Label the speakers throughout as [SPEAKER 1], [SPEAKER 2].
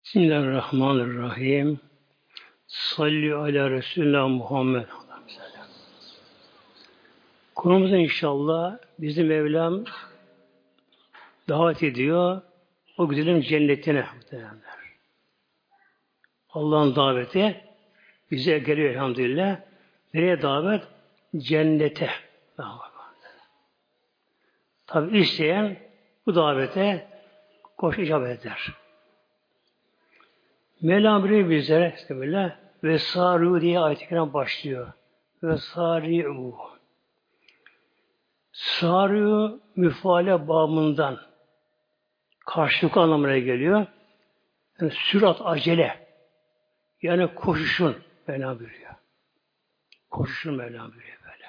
[SPEAKER 1] Bismillahirrahmanirrahim. Salli ala Resulullah Muhammed. Konumuzda inşallah bizim Mevlam davet ediyor o güzelim cennetine muhtemelenler. Allah'ın daveti bize geliyor elhamdülillah. Nereye davet? Cennete. Tabi isteyen bu davete koşu icabet eder. Mevlam buyuruyor bizlere işte böyle ve sari'u diye ayet-i kerim başlıyor. Ve sari'u. Sari'u müfale babından karşılık anlamına geliyor. Yani sürat, acele. Yani koşuşun Mevlam buyuruyor. Koşuşun Mevlam buyuruyor böyle.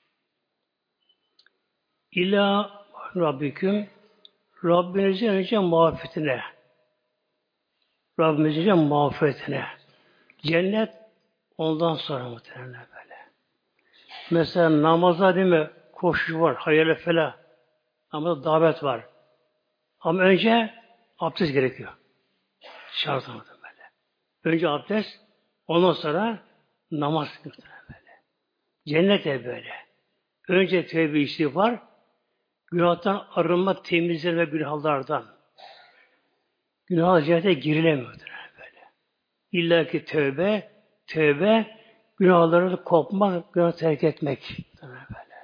[SPEAKER 1] İlâ Rabbiküm Rabbinizin önce mağfiretine. Rabbimizin mağfiretine. Cennet ondan sonra muhtemelen böyle. Mesela namaza değil mi? Koşu var, hayal fela. Ama davet var. Ama önce abdest gerekiyor. Şart anladım böyle. Önce abdest, ondan sonra namaz muhtemelen böyle. Cennet de böyle. Önce tevbe istiğfar, günahtan arınma, temizlenme günahlardan. Günah cennete girilemiyor böyle. İlla ki tövbe, günahları kopmak, günah terk etmek. Böyle.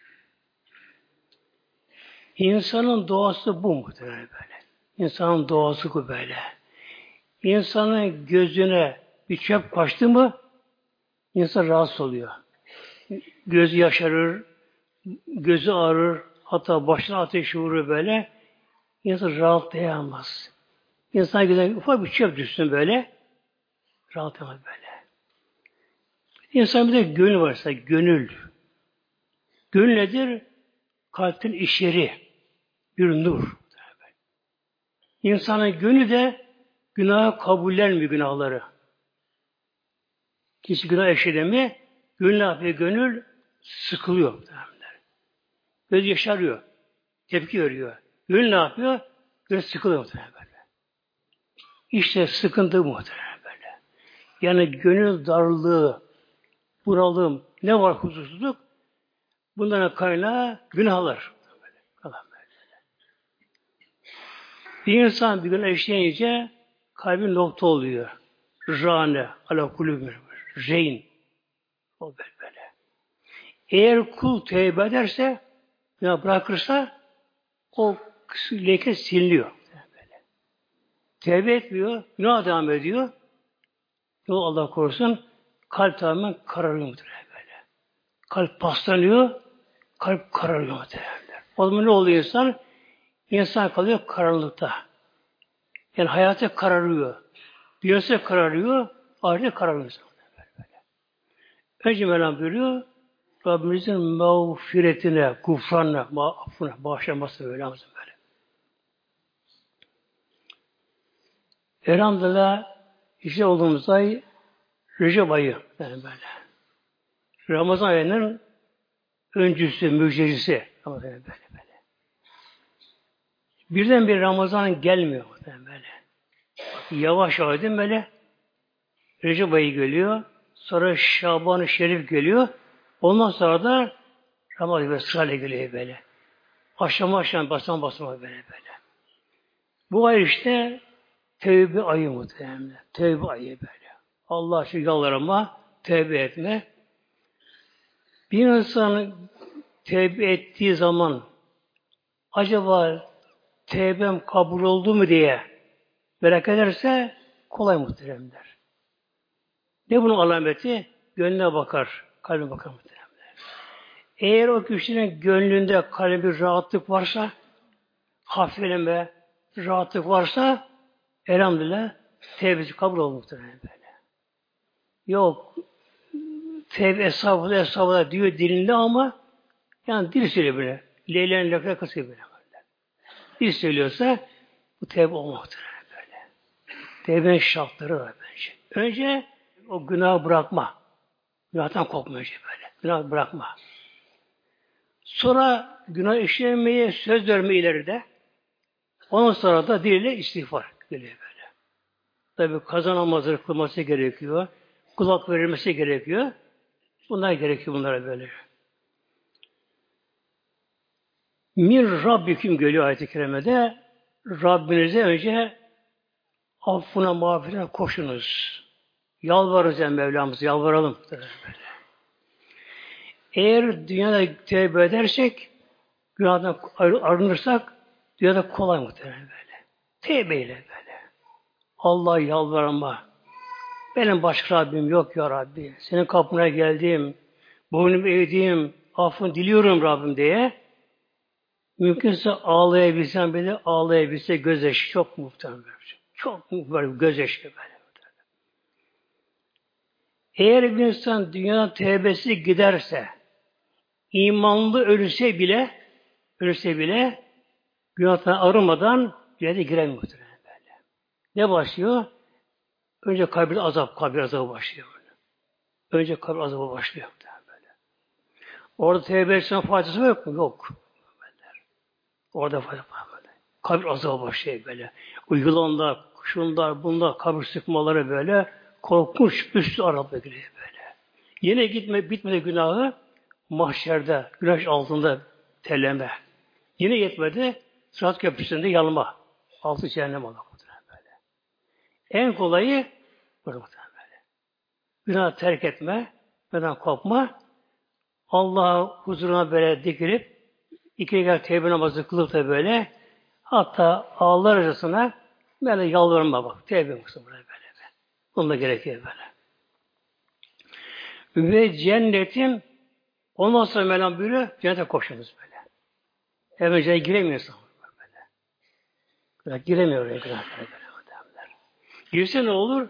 [SPEAKER 1] İnsanın doğası bu muhtemelen böyle. İnsanın doğası bu böyle. İnsanın gözüne bir çöp kaçtı mı, insan rahatsız oluyor. Gözü yaşarır, gözü ağrır, hatta başına ateş vurur böyle. İnsan rahatlayamaz. İnsan gözüne ufak bir çöp düşsün böyle, rahatlayamaz böyle. İnsan bir de gönül varsa, gönül. Gönül nedir? Kalpten iş yeri. Bir nur. İnsanın gönlü de günahı kabullenmiyor günahları. Kişi günah eşledi mi, gönül ne yapıyor? Gönül sıkılıyor. Göz yaşarıyor. Tepki veriyor. Gönül ne yapıyor? Gönül sıkılıyor muhtemelen böyle. İşte sıkıntı muhtemelen böyle. Yani gönül darlığı, bunalım, ne var huzursuzluk? Bunların kaynağı günahlar. Bir insan bir gün eşleyince kalbin nokta oluyor. Rane, ala kulübü, reyn. O böyle. Eğer kul tevbe ederse, ya bırakırsa, o leke siliniyor. Böyle. Tevbe etmiyor, günah devam ediyor. Yol Allah korusun, kalp tamamen kararıyor muhtemelen böyle. Kalp paslanıyor, kalp kararıyor muhtemelen. O zaman ne oluyor insan? İnsan kalıyor karanlıkta. Yani hayata kararıyor. Dünyası kararıyor, ahirete kararıyor. Böyle. Önce Mevlam buyuruyor, Rabbimizin mağfiretine, gufranına, affına, bağışlaması böyle. Elhamdülillah işte olduğumuz ay Recep ayı yani böyle. Ramazan ayının öncüsü, müjdecisi. Böyle. Birden bir Ramazan gelmiyor böyle. Yavaş yavaş değil mi böyle? Recep ayı geliyor. Sonra Şaban-ı Şerif geliyor. Ondan sonra da Ramazan ve sırayla geliyor böyle. Aşama basama böyle. Bu ay işte tevbe ayı muhtemelen. Tevbe ayı böyle. Allah şu yalvarma, tevbe etme. Bir insan tevbe ettiği zaman acaba tevbem kabul oldu mu diye merak ederse kolay muhteremler. Ne bunun alameti? Gönlüne bakar, kalbine bakar muhteremler. Eğer o kişinin gönlünde kalbi bir rahatlık varsa, hafifleme, rahatlık varsa elhamdülillah tevbesi kabul olur muhteremler böyle. Yok, tevbe estağfurullah diyor dilinde ama yani dil söylüyor böyle. Leyleğin lafına kasıyor böyle. Dil söylüyorsa bu tevbe olmaktır böyle. Tevbenin şartları var bence. Önce o günahı bırakma. Günahtan kopma önce böyle. Günah bırakma. Sonra günah işlemeye söz verme ileride. Ondan sonra da diliyle istiğfar geliyor böyle. Tabi kaza namazı kılması gerekiyor. Kulak verilmesi gerekiyor. Bunlar gerekiyor bunlara böyle. Mir Rabbiküm geliyor ayet-i kerimede. Rabbinize önce affına mağfirine koşunuz. Yalvarırız yani Mevlamız'a. Yalvaralım. Böyle. Eğer dünyada tevbe edersek, günahdan arınırsak, dünyada kolay muhtemelen böyle. Tevbeyle böyle. Allah'a yalvarma. Benim başka Rabbim yok ya Rabbi. Senin kapına geldim. Boynumu eğdiğim, affını diliyorum Rabbim diye. Mümkünse ağlayabilsem bile ağlayabilse gözyaşı çok muhtemelen. Çok böyle gözyaşı böyle. Eğer bir insan dünyanın tevbesi giderse, imanlı ölürse bile günahtan arınmadan cennete giremiyor muhtemelen böyle. Ne başlıyor? Önce kabir azabı başlıyor böyle. Önce kabir azabı başlıyor böyle. Orada tevbe etsen faydası yok mu? Yok. Orada fayda var böyle. Kabir azabı başlıyor böyle. Uygulanlar, şunlar, bunlar, kabir sıkmaları böyle korkunç üstü araba giriyor böyle. Yine bitmedi günahı mahşerde, güneş altında terleme. Yine yetmedi Sırat Köprüsü'nde yanma. Altı cehennem olmak böyle. En kolayı böyle. Günah terk etme, neden kopma. Allah'a huzuruna böyle dikilip iki rekat tevbe namazı kılıp da böyle hatta ağlar arasına böyle yalvarma bak. Tevbe kısmı böyle. Bununla gerekiyor böyle. Ve cennetin ondan sonra Mevlam buyuruyor, cennete koşunuz böyle. Hemen cennete giremiyorsun böyle. Giremiyor oraya günahlara böyle. Girse ne olur?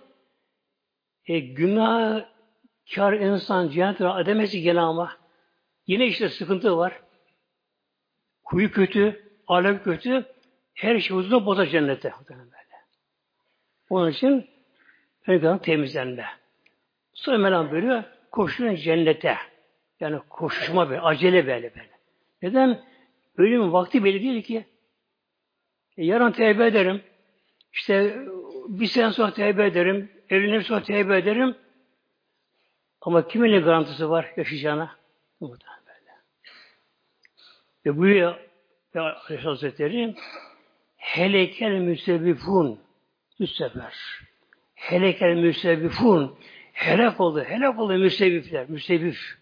[SPEAKER 1] Günahkar insan cennete edemesi gene ama yine işte sıkıntı var. Huyu kötü, alem kötü, her şey huzuruna bozar cennete. Böyle. Onun için önce temizlenme. Sonra Mevlam buyuruyor, koşun cennete. Yani koşuşma böyle, acele böyle. Neden? Ölümün vakti belli değil ki. Yarın tevbe ederim. İşte bir sene sonra tevbe ederim. Evlenir sonra tevbe ederim. Ama kimin ne garantisi var yaşayacağına? Muhtemelen böyle. Ve buyuruyor Aleyhisselatü Hazretleri helekel müsebbifun 3 sefer. Helekel müsebbifun helak oldu müsebbifler. Müsebbif.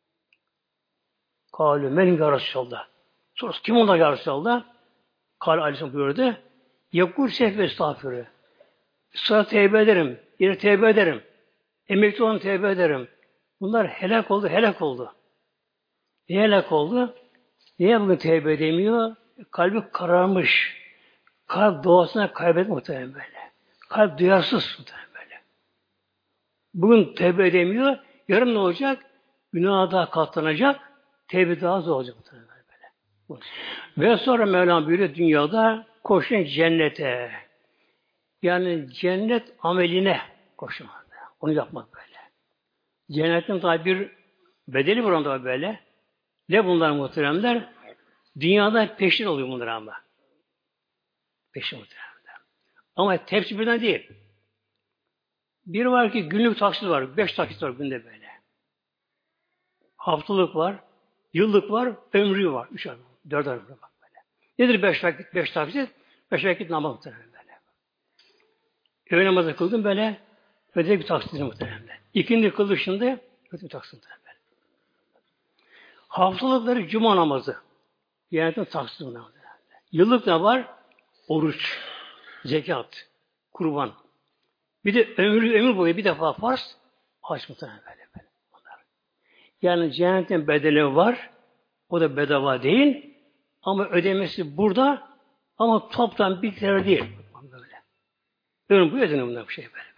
[SPEAKER 1] Kâlü men ya Resulallah. Sorusu kim onlar ya Resulallah? Kâlü Aleyhisselam buyurdu. Yakul sehve estağfurü. Sonra tevbe ederim. Yine tevbe ederim. Emekli olan tevbe ederim. Bunlar helak oldu. Niye helak oldu? Niye bugün tevbe edemiyor? Kalbi kararmış. Kalp doğasına kaybetmek muhtemelen böyle. Kalp duyarsız muhtemelen böyle. Bugün tevbe edemiyor. Yarın ne olacak? Günaha daha katlanacak. Tevbe daha zor olacak muhtemelen böyle. Ve sonra Mevlam buyuruyor dünyada koşun cennete. Yani cennet ameline koşun. Onu yapmak böyle. Cennetin tabi bir bedeli var onda böyle. Ne bunlar muhteremler? Dünyada peşin oluyor bunlar ama. Peşin muhteremler. Ama hepsi birden değil. Bir var ki günlük taksit var. 5 taksit var günde böyle. Haftalık var. Yıllık var. Ömrü var. 3 ay. 4 ay var böyle. Nedir 5 vakit? 5 taksit? 5 vakit namaz muhteremler böyle. Öğle namazı kıldım böyle. Ödeyecek bir taksitin muhteremler. İkindi kıldık şimdi. Ödeyecek bir taksitin muhteremler. Haftalıkları cuma namazı. Yönetim taksitin muhteremler. Yıllık ne var? Oruç, zekat, kurban. Bir de ömür boyu bir defa farz, hac muhtemelen böyle. Yani cennetin bedeli var, o da bedava değil, ama ödemesi burada, ama toptan bir kere değil. Böyle. Ömür boyu ödeniyor bunlar bir şey böyle.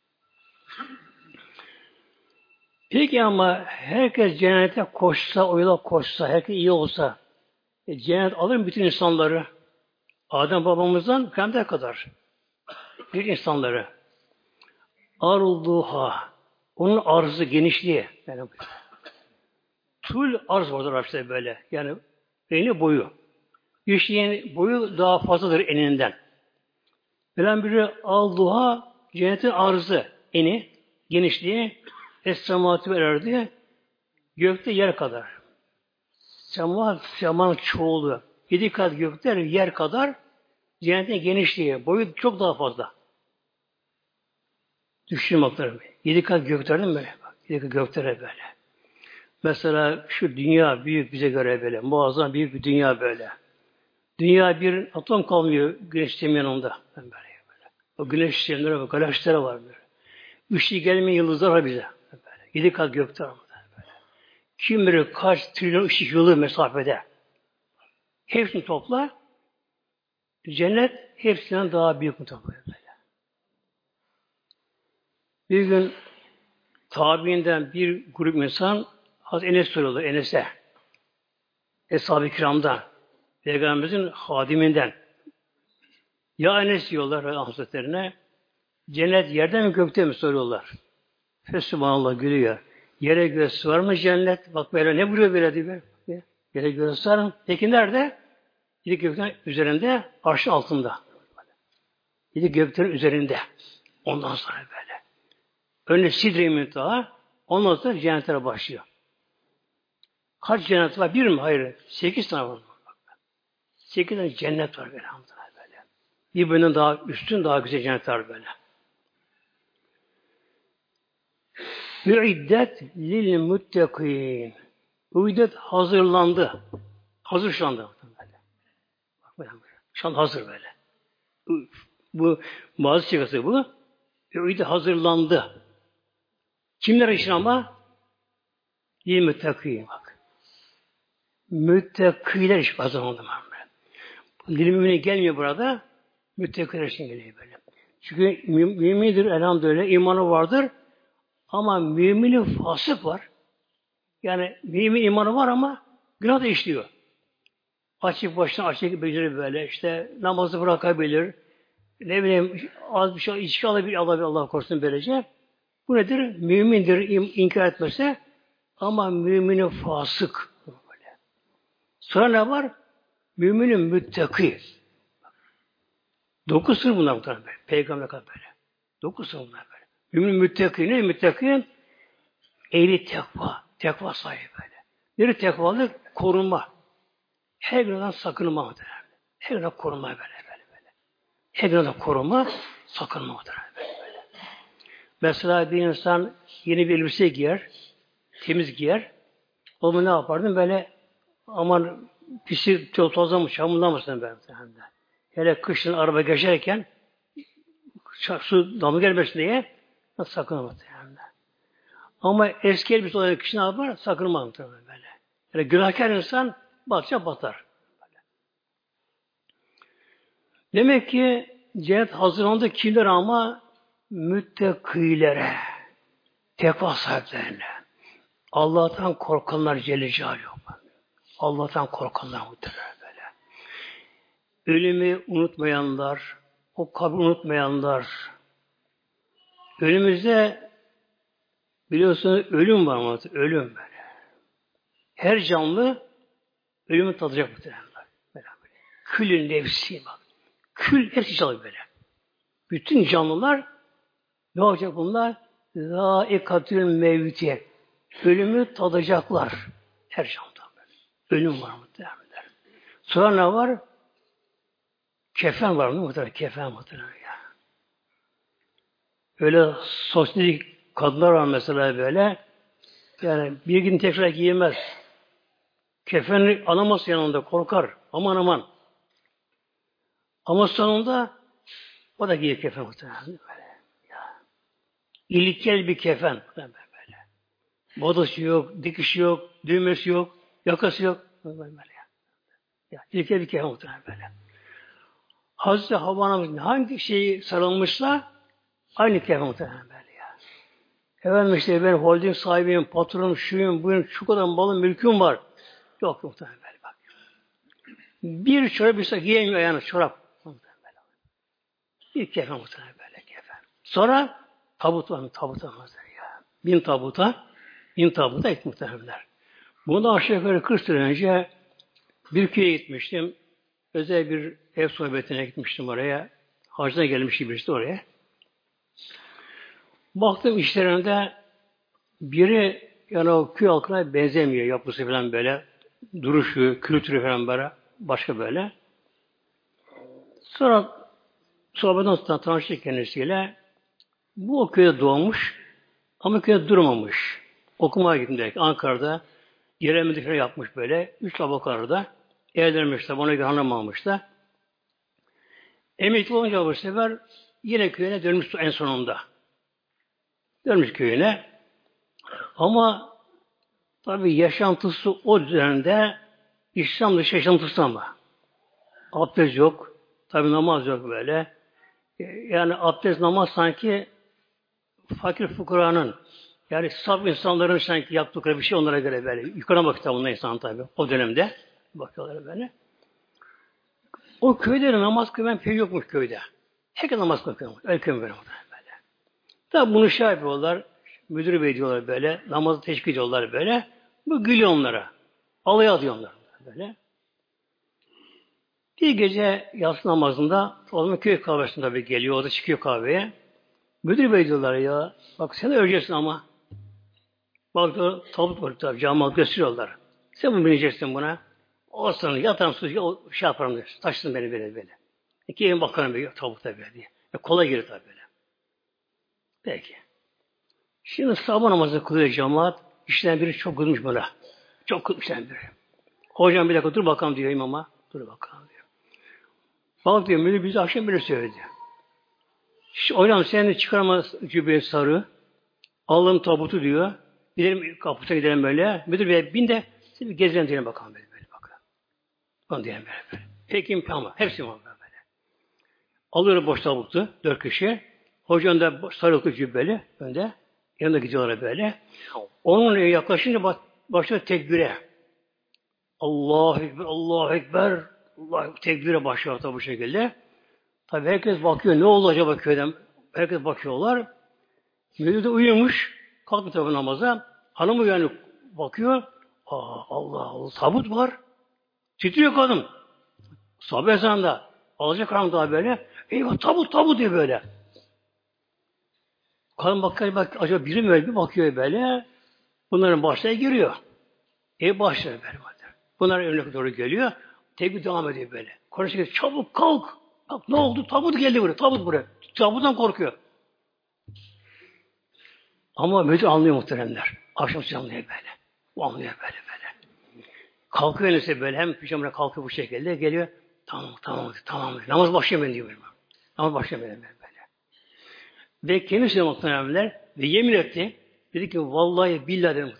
[SPEAKER 1] Peki ama herkes cennete koşsa, o yola koşsa, herkes iyi olsa, cennet alır mı bütün insanları? Adem babamızdan Peygamber kadar. Bir insanları. Arulduha. Onun arzı, genişliği. Yani, tul arz vardır Arapçada böyle. Yani eni boyu. Bir şeyin boyu daha fazladır eninden. Bilen biri alduha cennetin arzı, eni, genişliği es-semâvâti vel ardı gökte yer kadar. Semanın çoğulu. 7 kat gökler yer kadar cennetin genişliği, boyu çok daha fazla. Düşünün bakalım. 7 kat gökler değil mi böyle? 7 kat göklere böyle. Mesela şu dünya büyük bize göre böyle. Muazzam büyük bir dünya böyle. Dünya bir atom kalmıyor güneş sistemin yanında. Böyle. O güneş sistemleri var, galaksilere var böyle. Işığı gelmeyen yıldızlar var bize. Böyle. 7 kat gökler var böyle. Kim bilir kaç trilyon ışık yılı mesafede. Hepsini topla. Cennet hepsinden daha büyük mutlaka böyle. Bir gün tabiinden bir grup insan Hazreti Enes soruyorlar Enes'e. Eshab-ı Kiram'dan. Peygamberimizin hadiminden. Ya Enes diyorlar Hazretlerine. Cennet yerde mi gökte mi soruyorlar. Fesubhanallah gülüyor. Yere göğe sığar mı cennet? Bak böyle ne buyuruyor böyle diyor. Yere göğe sığar mı? Peki nerede? Yedi göklerin üzerinde, arşın altında. Yedi göklerin üzerinde. Ondan sonra böyle. Önce Sidre-i Münteha, ondan sonra cennetlere başlıyor. Kaç cennet var? Bir mi? Hayır. 8 tane var. 8 tane cennet var böyle. Birbirinden daha üstün, daha güzel cennetler böyle. Üiddet lil muttekîn. Üiddet hazırlandı. Hazır şu anda. Böyle. Şu an hazır böyle. Bu bazı çıkası bu. Üiddet hazırlandı. Kimler için ama? Lil muttekîn bak. Müttekiler için hazırlandı. Lil mümini gelmiyor burada. Müttekiler için geliyor böyle. Çünkü mümindir elhamdülillah, imanı vardır. Ama müminin fasık var. Yani mümin imanı var ama günah da işliyor. Açık başına açık becerir böyle. İşte namazı bırakabilir. Ne bileyim az bir şey içki alabilir Allah korusun böylece. Bu nedir? Mümindir inkar etmese ama müminin fasık. Böyle. Sonra ne var? Müminin müttaki. 9 sınıf bunlar muhtemelen böyle. Peygamber kadar böyle. 9 sınıf bunlar böyle. Müminin müttaki ne? Müttaki ehli tekva. Tekva sahibi böyle. Bir tekvalık korunma. Her günahdan sakınma muhtemelen. Her günahdan korunma böyle. Her günahdan korunma, sakınma muhtemelen böyle. Mesela bir insan yeni bir elbise giyer, temiz giyer. O mu ne yapardın? Böyle aman pisi tozlamış, çamurlamasın böyle. Hele kışın araba geçerken su damla gelmesin diye sakınma. Ama eski elbise olan kişi ne yapar? Sakınma böyle. Yani günahkar insan batacak batar. Böyle. Demek ki cennet hazırlandı kimler ama müttekilere, tekva sahiplerine, Allah'tan korkanlar Celle Celaluhu. Allah'tan korkanlar muhtemelen böyle. Ölümü unutmayanlar, o kabri unutmayanlar. Önümüzde biliyorsunuz ölüm var mı? Ölüm böyle. Her canlı ölümü tadacak muhtemelen. Külün nefsi bak. Kül hepsi çalıyor böyle. Bütün canlılar ne olacak bunlar? Zâikatül mevti. Ölümü tadacaklar. Her canlıda böyle. Ölüm var muhtemelen. Sonra ne var? Kefen var mı muhtemelen? Kefen muhtemelen ya. Öyle sosyetik kadınlar var mesela böyle. Yani bir gün tekrar giyemez. Kefeni alamaz yanında korkar. Aman aman. Ama sonunda o da giyer kefen muhtemelen. Böyle. Ya. İlkel bir kefen. Böyle. Modası yok, dikişi yok, düğmesi yok, yakası yok. Böyle. Ya. İlkel bir kefen muhtemelen böyle. Hazreti Havva'nın hangi şeyi sarılmışsa aynı kefen muhtemelen böyle ya. Efendim işte ben holding sahibiyim, patronum, şuyum, buyum, şu kadar malım, mülküm var. Yok muhtemelen böyle bak. Bir çorap bir şey giyemiyor ayağına çorap. Bir kefen muhtemelen böyle kefen. Sonra tabut var mı? Tabut var mı? Ya. Bin tabuta et muhtemelenler. Bundan aşağı yukarı 40 sene önce bir köye gitmiştim. Özel bir ev sohbetine gitmiştim oraya. Hacına gelmiş birisi oraya. Baktım işlerinde biri yani o köy halkına benzemiyor. Yapısı falan böyle. Duruşu, kültürü falan böyle. Başka böyle. Sonra sohbetten tanıştık kendisiyle. Bu o köyde doğmuş ama köyde durmamış. Okumaya gittim direkt. Ankara'da yerel falan yapmış böyle. 3 laboratuvarda evlenmişler. Ona göre hanım almışlar. Emekli olunca bu sefer yine köyüne dönmüş en sonunda. Dönmüş köyüne. Ama tabii yaşantısı o dönemde İslam dışı yaşantısı ama. Abdest yok. Tabii namaz yok böyle. Yani abdest namaz sanki fakir fukaranın yani saf insanların sanki yaptıkları bir şey onlara göre böyle. Yukarı bakıyor bunlar insan tabii. O dönemde bakıyorlar böyle. O köyde namaz kılmayan köy yokmuş köyde. Herkes namaz kılıyor. Öyle köy böyle. Tabi bunu şey yapıyorlar. Müdür bey diyorlar böyle. Namazı teşvik ediyorlar böyle. Bu gülüyor onlara. Alay alıyor onlar böyle. Bir gece yatsı namazında o zaman köy kahvesinde tabii geliyor. O da çıkıyor kahveye. Müdür bey diyorlar ya. Bak sen de öleceksin ama. Bak tabut var tabii. Camiye gösteriyorlar. Sen bunu bineceksin buna. O sonra yatarım suya o şey yaparım diyor. Taşsın beni böyle. İki evin bakarım bir tabutta böyle diye. Kolay gelir tabii böyle. Peki. Şimdi sabah namazı kılıyor cemaat. İşten biri çok kızmış bana. Çok kızmış biri. Hocam bir dakika dur bakalım diyor imama. Dur bakalım diyor. Bak diyor müdür bize akşam böyle söyledi. Hocam sen de çıkarma cübbeye sarı. Alalım tabutu diyor. Gidelim kapısa gidelim böyle. Müdür bey bin de siz bir gezelim diyelim bakalım böyle bakalım. Onu diyelim böyle. Peki tamam. Hepsi var böyle. Alıyor boş tabutu. 4 kişi. Hocanın da sarılıklı cübbeli önde. Yanında gidiyorlar böyle. Onun yaklaşınca başlıyor tekbire. Allahu Ekber, Allahu Ekber. Allah tekbire başlıyor tabi bu şekilde. Tabi herkes bakıyor. Ne oldu acaba köyden? Herkes bakıyorlar. Müdür de uyumuş. Kalkmış tabi namaza. Hanım uyanık bakıyor. Allah Allah. Tabut var. Titriyor kadın. Sabah ezanında. Alacak karanlığa böyle. Eyvah tabut diyor böyle. Kadın bak acaba biri mi öyle bir bakıyor böyle. Bunların başına giriyor. Başlıyor böyle. Bunlar önüne doğru geliyor. Tekbir devam ediyor böyle. Konuşuyor. Çabuk kalk. Bak ne oldu? Tabut geldi buraya. Tabut buraya. Tabuttan korkuyor. Ama müdür anlıyor muhteremler. Akşam anlıyor böyle. O anlıyor böyle. Kalkıyor öyleyse böyle. Hem pijamına kalkıyor bu şekilde. Geliyor. Tamam. Namaz başlıyor ben diyor. Namaz başlıyor böyle. Ve kendisi muhteremler ve yemin etti. Dedi ki vallahi billahi dedim.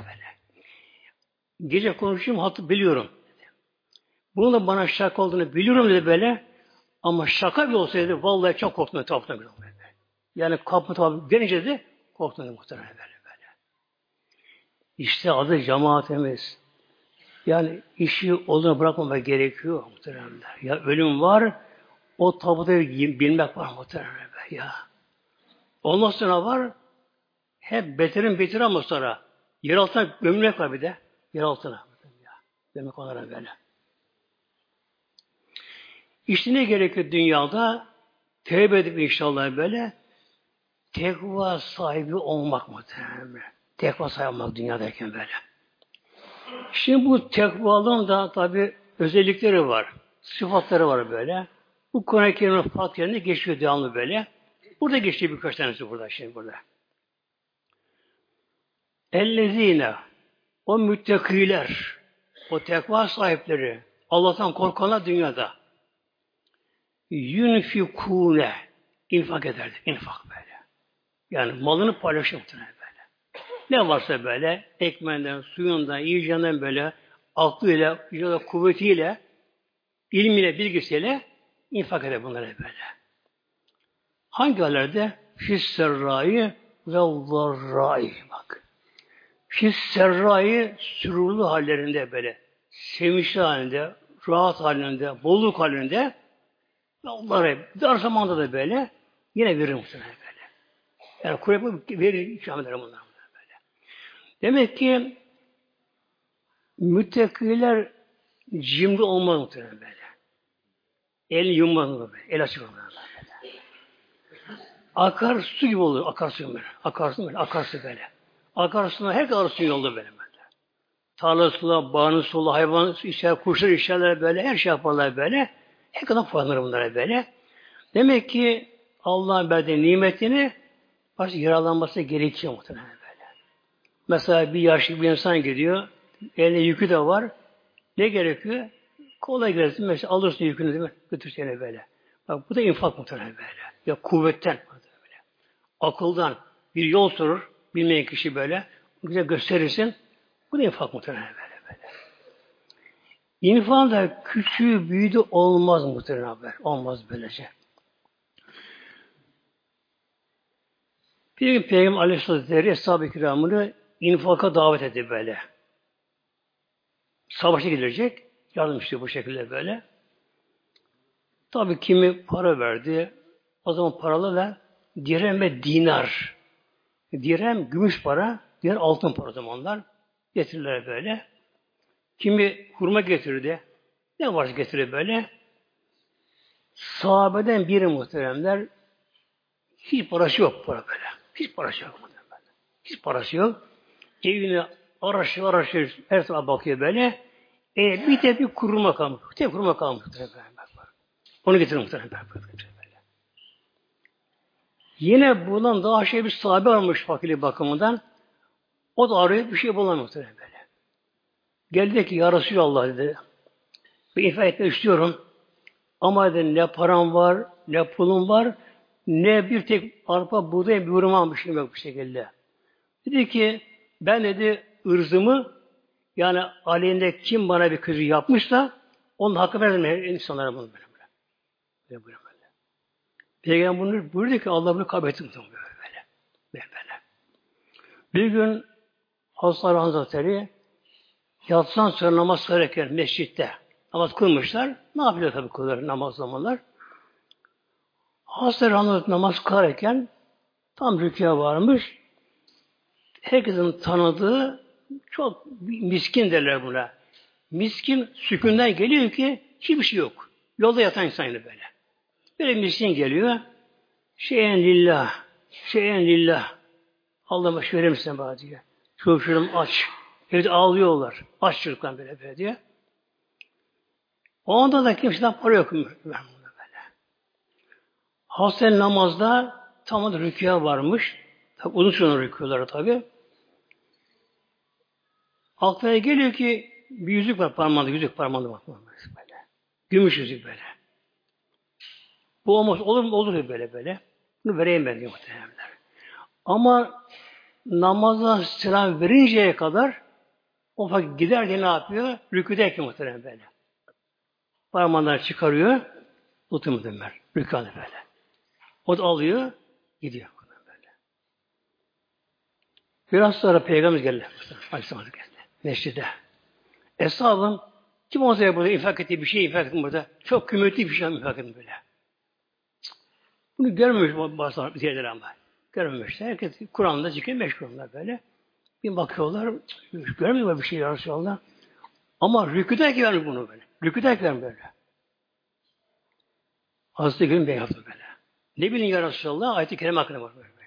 [SPEAKER 1] Gece konuşuyorum hatı biliyorum. Bunun da bana şaka olduğunu biliyorum dedi böyle. Ama şaka bir olsaydı vallahi çok korktum. Yani kapı tabi gelince de korktum muhtemelen böyle. İşte adı cemaatimiz. Yani işi olduğunu bırakmamak gerekiyor muhtemelen. Ya ölüm var, o tabuda bilmek var muhtemelen ya. Ondan sonra var, hep beterin ama sonra yer altına gömülmek var bir de. Yer altına. Demek olarak böyle. İşte ne gerekiyor dünyada? Tevbe edip inşallah böyle tekva sahibi olmak muhtemelen. Tekva sahibi olmak dünyadayken böyle. Şimdi bu tekvalığın da tabi özellikleri var. Sıfatları var böyle. Bu Kur'an-ı Kerim'in farklı yerinde geçiyor devamlı böyle. Burada geçiyor birkaç tanesi burada şimdi burada. Ellezine o müttakiler, o tekva sahipleri, Allah'tan korkanlar dünyada yunfikûne infak ederdi. İnfak böyle. Yani malını paylaşıyor muhtemelen böyle. Ne varsa böyle ekmeğinden, suyundan, yiyeceğinden böyle aklıyla, kuvvetiyle, ilmiyle, bilgisiyle infak eder bunlara böyle. Hangi hallerde? Fisserrâi ve zarrâi. Bak. Fisserrâi sürurlu hallerinde böyle. Sevinçli halinde, rahat halinde, bolluk halinde onlara dar zamanda da böyle yine verir muhtemelen böyle. Yani Kur'an verir ikram eder bunlar böyle. Demek ki müttakiler cimri olmaz muhtemelen böyle. El yummaz böyle. El açık olmaz böyle. akarsu gibi oluyor. Akarsu böyle. Akarsu böyle. Akarsu böyle. Akarsuna her kadar su yolda böyle. Tarlasıyla, bağını sulu, hayvan işler, kuşlar işlerler böyle, her şey yaparlar böyle. Her kadar faydalanır bunlara böyle. Demek ki Allah'ın verdiği nimetini başta yararlanması gerekiyor muhtemelen böyle. Mesela bir yaşlı bir insan gidiyor, eline yükü de var. Ne gerekiyor? Kolay gelsin. Mesela alırsın yükünü değil mi? Götürsene böyle. Bak bu da infak muhtemelen böyle. Ya kuvvetten böyle. Akıldan bir yol sorur. Bilmeyen kişi böyle. Güzel gösterirsin. Bu da infak muhtemelen böyle. İnfak da küçüğü büyüdü olmaz muhtemelen haber. Olmaz böylece. Bir gün Peygamber Aleyhisselatü Vesselam Eshab-ı Kiram'ını infaka davet etti böyle. Savaşa gidilecek. Yardım istiyor bu şekilde böyle. Tabii kimi para verdi. O zaman paralı ve dirhem ve dinar. Dirhem gümüş para, diğer altın para o zamanlar. Getirirler böyle. Kimi hurma getirdi. Ne varsa getirir böyle. Sahabeden biri muhteremler hiç parası yok para böyle. Hiç parası yok muhteremler. Hiç parası yok. Evine araştırıyor her sabah bakıyor böyle. Bir tek bir kuruma kalmış. Tek kuruma kalmış. Onu getirir muhteremler. Yine bundan daha bir sahabe varmış fakirlik bakımından. O da arıyor bir şey bulamıyor muhterem böyle. Geldi ki ya Resulallah dedi. Bir infak etmek istiyorum. Ama dedi ne param var, ne pulum var, ne bir tek arpa buğday bir hurma almışım yok bu şekilde. Dedi ki ben dedi ırzımı yani aleyhinde kim bana bir kötü yapmışsa onun hakkı verdim insanlara bunu böyle. Böyle. Peygamber bunu buyurdu ki Allah bunu kabul etsin böyle. Bir gün Hazreti Hazretleri yatsan sonra namaz kılarken mescitte namaz kılmışlar. Ne yapıyor tabii kılıyor namaz zamanlar? Hazreti Hazretleri namaz kılarken tam rükûya varmış. Herkesin tanıdığı çok miskin derler buna. Miskin sükûnden geliyor ki hiçbir şey yok. Yolda yatan insan böyle. Böyle miskin geliyor. Şeyen lillah. Allah'ıma şu verir misin bana diyor. Çocuğum aç. Evde ağlıyorlar. Aç çocuklar böyle diye. O anda da kimseden para yok. Böyle. Hasen namazda tam da rükûya varmış. Tabi uzun süren rükûları tabi. Aklına geliyor ki bir yüzük var parmağında. Yüzük parmağında bak. Böyle. Gümüş yüzük böyle. Bu olmaz. Olur mu? Olur böyle. Bunu vereyim ben diyor muhtemelenler. Ama namaza selam verinceye kadar o vakit gider diye ne yapıyor? Rükûdeyken muhtemelen böyle. Parmağından çıkarıyor. Tutuyor muhtemelen. Rükûda böyle. O da alıyor. Gidiyor. Böyle. Biraz sonra Peygamber geldi. Aleyhisselam geldi. Mescide. Eshabın kim olsa burada infak ettiği bir şey infak ettin burada. Çok kıymetli bir şey infak ettin böyle. Bunu görmemiş bazı şeyler ama. Görmemişler. Herkes Kur'an'da zikir meşgulonlar böyle. Bir bakıyorlar, görmüyorlar bir şey ya Resulallah. Ama rükûdeyken vermiş bunu böyle. Rükûdeyken böyle. Hazreti Gül'ün Bey yaptı böyle. Ne bilin ya Resulallah? Ayet-i Kerime hakkında var böyle.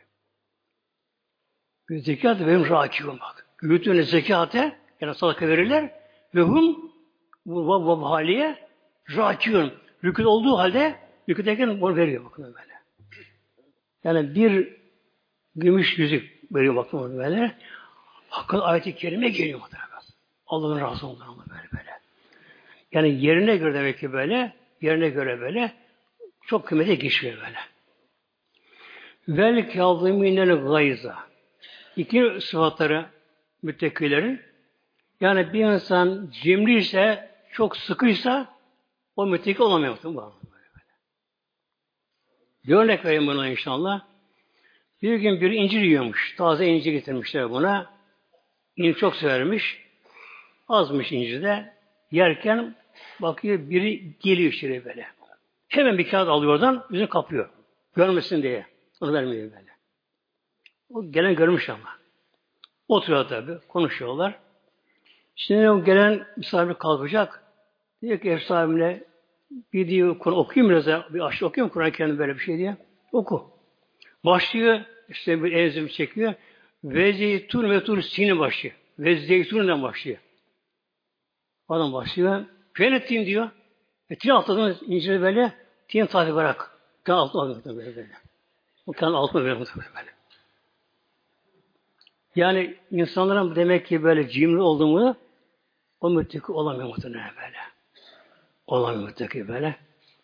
[SPEAKER 1] Zekat benim râkîvum bak. Yürütüğüne zekâte yani sadaka verirler ve hum bu haliye râkîvum. Rükûd olduğu halde rükûdeyken onu veriyor bakın böyle. Yani bir gümüş yüzük veriyor bakın böyle. Hakkın ayet-i kerime geliyor muhtemelen. Allah'ın razı olduğunu ama böyle. Yani yerine göre demek ki böyle, yerine göre böyle çok kıymetli geçiyor böyle. Vel kâzimînel gayza. İki sıfatları müttekilerin. Yani bir insan cimri ise, çok sıkıysa o mütteki olamıyor. Bir örnek vereyim buna inşallah. Bir gün bir incir yiyormuş. Taze incir getirmişler buna. İncir çok severmiş. Azmış incir de. Yerken bakıyor biri geliyor içeri böyle. Hemen bir kağıt alıyor oradan, yüzünü kapıyor. Görmesin diye. Onu vermiyor böyle. O gelen görmüş ama. Oturuyor tabi. Konuşuyorlar. Şimdi o gelen misafir kalkacak. Diyor ki ev sahibine bir diyor okuyayım biraz. Bir aşağı okuyayım Kur'an-ı Kerim böyle bir şey diye. Oku. Başlıyor, işte bir enzim çekiyor. Ve zeytun ve tur sini başlıyor. Ve zeytundan başlıyor. Adam başlıyor. Fenettin diyor. Tin atladığınız inciri böyle tin tarifi bırak. Kan altına alıyor böyle. Bu kan altına böyle. Yani insanların demek ki böyle cimri olduğunu o müttaki olamıyor muhtemelen böyle. Olamıyor müttaki böyle.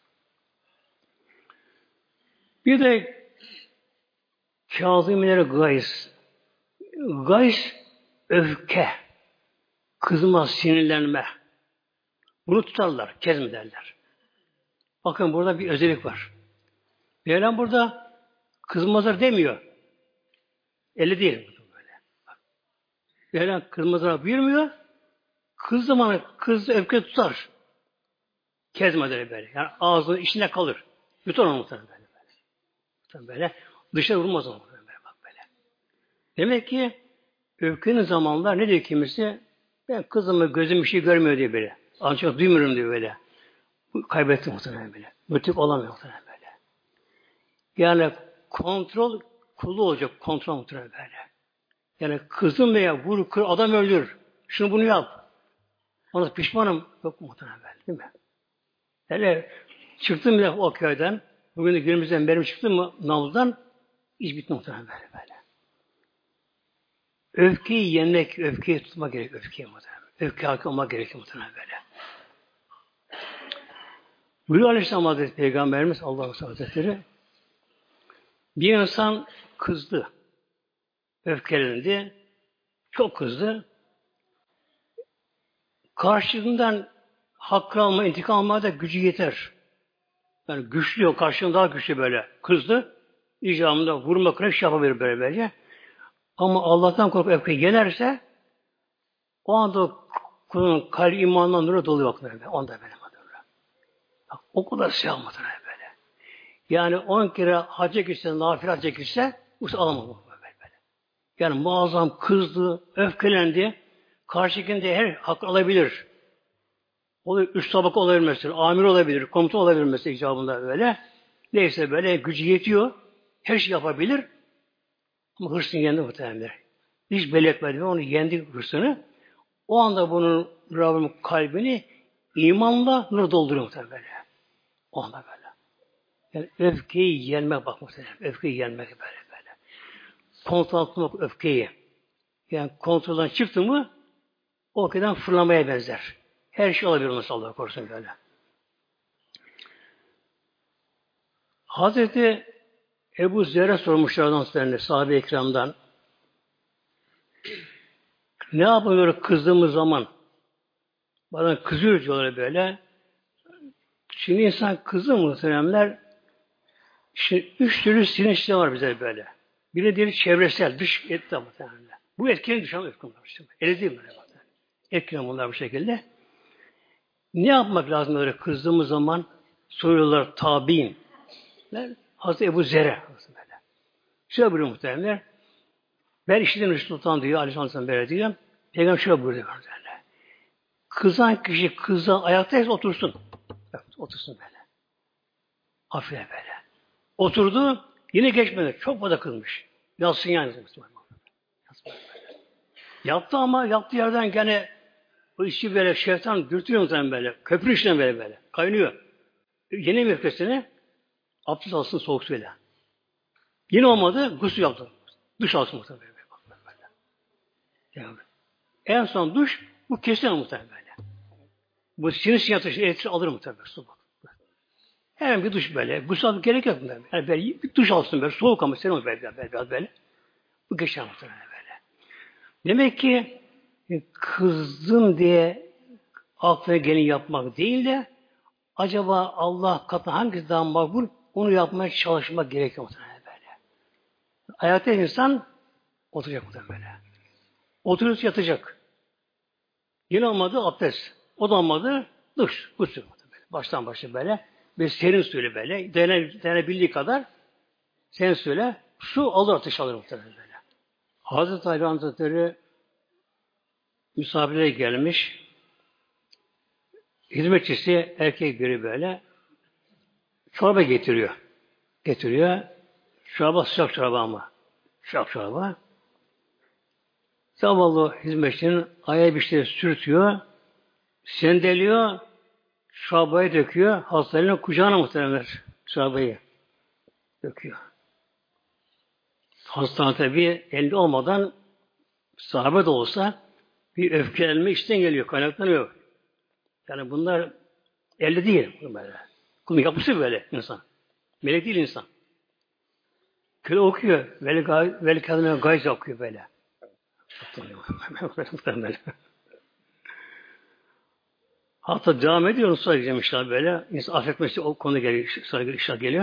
[SPEAKER 1] Bir de kâzimîne gayz. Gayz öfke, kızma, sinirlenme. Bunu tutarlar, kezm derler. Bakın burada bir özellik var. Mevlam burada kızmazlar demiyor. Eli değil. Böyle. Mevlam kızmazlara buyurmuyor. Kız zamanı kız öfke tutar. Kezme der böyle. Yani ağzının içinde kalır. Yutar onu muhtemelen böyle. Muhtemelen böyle. Dışarı vurmaz onu böyle. Bak böyle. Demek ki öfkenin zamanlar ne diyor kimisi? Ben kızımı gözüm bir şey görmüyor diye böyle. Ancak duymuyorum diye böyle. Kaybettim muhtemelen böyle. Mütlik olamıyor muhtemelen böyle. Yani kontrol kulu olacak. Kontrol muhtemelen böyle. Yani kızım veya vur, kır, adam öldür. Şunu bunu yap. Ona pişmanım. Yok muhtemelen böyle. Değil mi? Hele çıktım bile o köyden. Bugün de günümüzden benim çıktım mı Navlu'dan iş bitti muhtemelen böyle. Öfkeyi yenmek, öfkeyi tutmak gerek. Öfkeyi muhtemelen. Öfke hakkı olmak gerekiyor muhtemelen böyle. Buyuruyor Aleyhisselam Hazretleri Peygamberimiz Allah'ın Hazretleri bir insan kızdı. Öfkelendi. Çok kızdı. Karşılığından hakkı alma, intikam almaya da gücü yeter. Yani güçlü yok. Karşılığında daha güçlü böyle. Kızdı. İcabında vurma, kırış yapabilir böylece. Ama Allah'tan korkup öfkeyi yenerse o anda kulun kalbi imandan nuru doluyor. Onda böyle. Bak, o kadar sığamadır böyle. Yani 10 kere hacca gitse, nafile hacca gitse bu alamaz böyle. Yani muazzam kızdı, öfkelendi. Karşıkinde her hak alabilir. Olur, üst tabaka olabilir mesela, amir olabilir, komutan olabilir mesela icabında böyle. Neyse böyle gücü yetiyor. Her şey yapabilir. Ama hırsını yendi muhtemelen. Hiç belli etmedi. Onu yendi hırsını. O anda bunun Rabbim kalbini imanla nur dolduruyor muhtemelen. O anda böyle. Yani öfkeyi yenmek bak muhtemelen. Öfkeyi yenmek böyle. Kontrol etmek öfkeyi. Yani kontrolden çıktı mı o öfkeden fırlamaya benzer. Her şey olabilir onu Allah korusun böyle. Hazreti Ebu Zer'e sormuşlardan sonra sahabe-i ikramdan ne yapıyor kızdığımız zaman bana kızıyor diyorlar böyle. Şimdi insan kızı muhteremler şimdi 3 türlü sinir sistemi var bize böyle. Biri diğeri çevresel, dış etki muhtemelen. Bu etkilerin dışarı etkiler. Öyle değil mi? Etkiler bunlar bu şekilde. Ne yapmak lazım böyle kızdığımız zaman? Soruyorlar tabi'in. Hazreti Ebu Zer'e. Şöyle buyuruyor muhtemelen. Ben işledim Resulullah diyor, Aleyhisselam böyle diyor. Peygamber şöyle buyuruyor muhtemelen. Kızan kişi kızan ayaktaysa otursun. Otursun böyle. Hafif böyle. Oturdu, yine geçmedi. Çok fazla kızmış. Yatsın yani. Yattı ama yattığı yerden gene o işi böyle şeytan dürtüyor muhtemelen böyle. Köprü işten böyle. Kaynıyor. Yenemiyor öfkesini. Abdest alsın soğuk suyla. Yine olmadı, gusül yaptı. Duş alsın muhtemelen böyle. Yani en son duş, bu kesin muhtemelen böyle. Bu sinir sinyatışı etkisi alır muhtemelen. Su bak. Hemen bir duş böyle. Gusül almak gerek yok muhtemelen. Yani böyle bir duş alsın böyle. Soğuk ama serin biraz böyle. Bu geçer muhtemelen böyle. Demek ki kızdım diye aklına gelin yapmak değil de acaba Allah katında hangisi daha makbul onu yapmaya çalışmak gerekiyor muhtemelen böyle. Hayatta insan oturacak muhtemelen böyle. Oturuyorsa yatacak. Yine olmadı abdest. O da olmadı duş. Gusül muhtemelen. Baştan başa böyle. Bir serin suyla böyle. Denebildiği kadar serin suyla su alır ateş alır muhtemelen böyle. Hazreti Ali Hazretleri misafirlere gelmiş. Hizmetçisi erkek biri böyle çorba getiriyor. Çorba sıcak çorba ama. Sıcak çorba. Zavallı hizmetçinin ayağı bir şey sürtüyor, sendeliyor, çorbayı döküyor, hastanın kucağına muhtemelenler çorbayı döküyor. Hastane tabi elde olmadan sahabe de olsa bir öfkelenme içten geliyor, kaynaklanıyor. Yani bunlar elde değil. Böyle. Kulun yapısı böyle insan. Melek değil insan. Köle okuyor. Veli kadına gayz okuyor böyle. Böyle. Hatta devam ediyor. Sonra gideceğim inşallah böyle. İnsan affetmesi o konu geliyor. Sonra inşallah geliyor.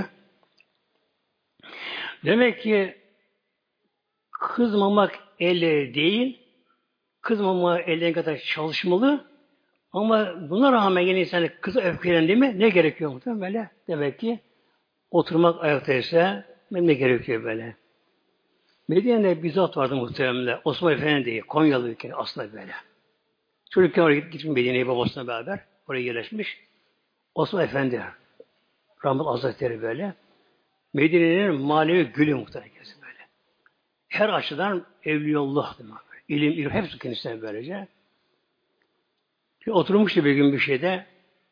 [SPEAKER 1] Demek ki kızmamak elle değil, kızmamak elle kadar çalışmalı. Ama buna rağmen yine insan kıza öfkelendi mi ne gerekiyor muhtemelen böyle? Demek ki oturmak ayakta ise ne gerekiyor böyle? Medine'de bir zat vardı muhtemelen. Osman Efendi diye. Konyalı ülke aslında böyle. Çocukken oraya gitmiş Medine'ye babasına beraber. Oraya yerleşmiş. Osman Efendi. Rahmet Hazretleri böyle. Medine'nin manevi gülü muhtemelen böyle. Her açıdan evliyullah demek. İlim hepsi kendisine böylece. Oturmuştu bir gün bir şeyde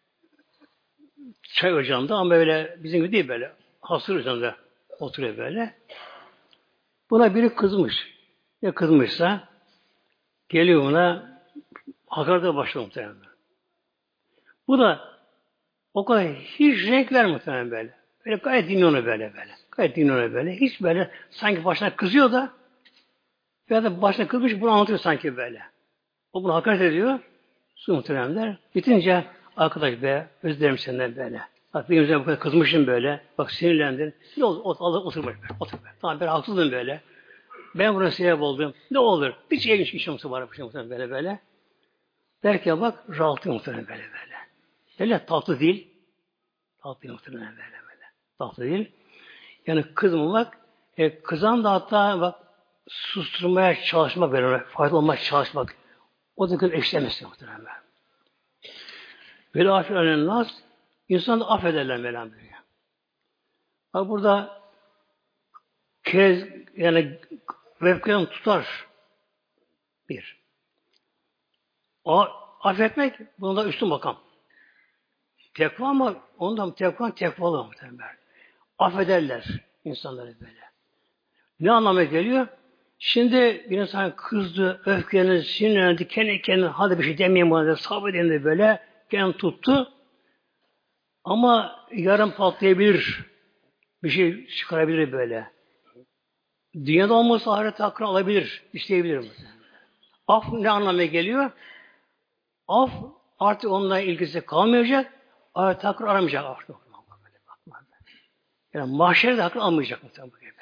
[SPEAKER 1] çay ocağında ama böyle bizim gibi değil böyle. Hasır ocağında oturuyor böyle. Buna biri kızmış. Ya kızmışsa geliyor ona hakarete başlıyor muhtemelen. Bu da o kadar hiç renk vermiyor muhtemelen böyle. Böyle gayet dinliyor onu böyle. Gayet dinliyor onu böyle. Hiç böyle sanki başına kızıyor da ya da başına kızmış bunu anlatıyor sanki böyle. O bunu hakaret ediyor. Su muhteremler. Bitince arkadaş be özlerim senden böyle. Bak benim üzerine bu kadar kızmışım böyle. Bak sinirlendin. Ne olur otur böyle. Otur böyle. Tamam ben haksızdım böyle. Ben buna sebep oldum. Ne olur? Bir şeye işim var böyle. Derken bak rahatlıyor muhtemelen böyle. Öyle tatlı değil. Tatlı muhtemelen böyle. Tatlı değil. Yani kızmamak kızan da hatta bak susturmaya çalışmak böyle. Faydalı olmaya çalışmak. O da kız eşlemesi muhtemelen. Böyle affeden nas insan da affederler Mevlam buyuruyor. Bak burada yani vefkeden tutar bir. O affetmek bunda üstün makam. Tekva ama ondan tekvalı muhtemelen. Affederler insanları böyle. Ne anlama geliyor? Şimdi bir insan kızdı, öfkelendi, sinirlendi, kendi kendine hadi bir şey demeyeyim bana sabredin böyle kendini tuttu. Ama yarın patlayabilir. Bir şey çıkarabilir böyle. Dünyada olmasa ahirette hakkını alabilir, isteyebilir. Af ne anlamına geliyor? Af artık onunla ilgisi kalmayacak, ahirette hakkını aramayacak artık. Yani mahşerde hakkını almayacak muhtemelen böyle.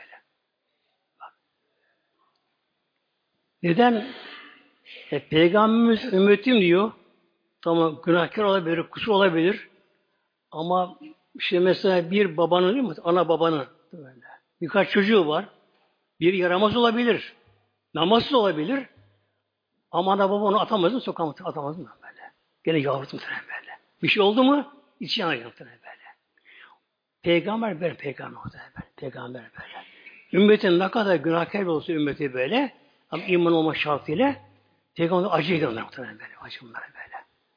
[SPEAKER 1] Neden? Peygamberimiz ümmetim diyor. Tamam günahkar olabilir, kusur olabilir. Ama işte mesela bir babanın değil mi? Ana babanın böyle. Birkaç çocuğu var. Bir yaramaz olabilir. Namazsız olabilir. Ama ana baba onu atamaz mı? Sokağa atamaz mı böyle? Gene yavrusu muhtemelen böyle. Bir şey oldu mu? İçi yanacak muhtemelen böyle. Peygamber böyle. Peygamber böyle. Ümmetin ne kadar günahkar olsa ümmeti böyle ama iman olma şartıyla Peygamber acı ediyorlar muhtemelen böyle. Acı bunlara böyle.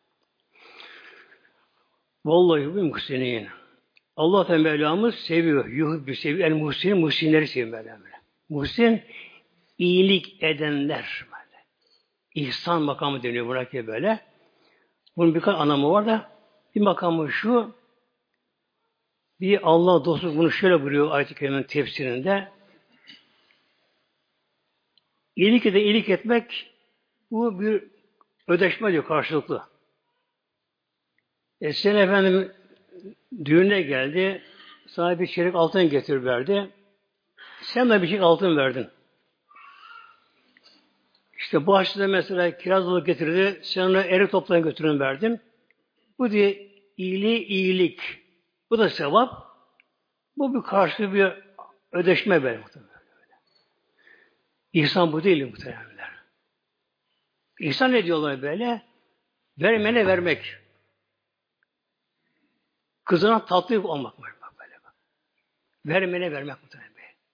[SPEAKER 1] Vallahi bu muhsinin. Allah Teala Mevlamız seviyor. Yuhubbi seviyor. El muhsinin muhsinleri seviyor Mevlam. Muhsin iyilik edenler. Böyle. İhsan makamı deniyor buna ki böyle. Bunun birkaç anlamı var da bir makamı şu bir Allah dostu bunu şöyle buyuruyor ayet-i kerimenin tefsirinde iyilik etmek bu bir ödeşme diyor karşılıklı. Sen efendim düğüne geldi sana bir çeyrek altın getir verdi. Sen de bir çeyrek altın verdin. İşte bu açıda mesela kirazlık getirdi. Sen ona erik toplayın götürün verdin. Bu diye iyilik. Bu da sevap. Bu bir karşı bir ödeşme böyle. İhsan bu değil muhtemelen. İhsan ne diyorlar böyle? Vermene vermek. Kızına tatlı olmak var. Böyle. Vermene vermek muhtemelen.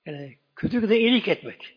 [SPEAKER 1] Yani kötülükle iyilik etmek.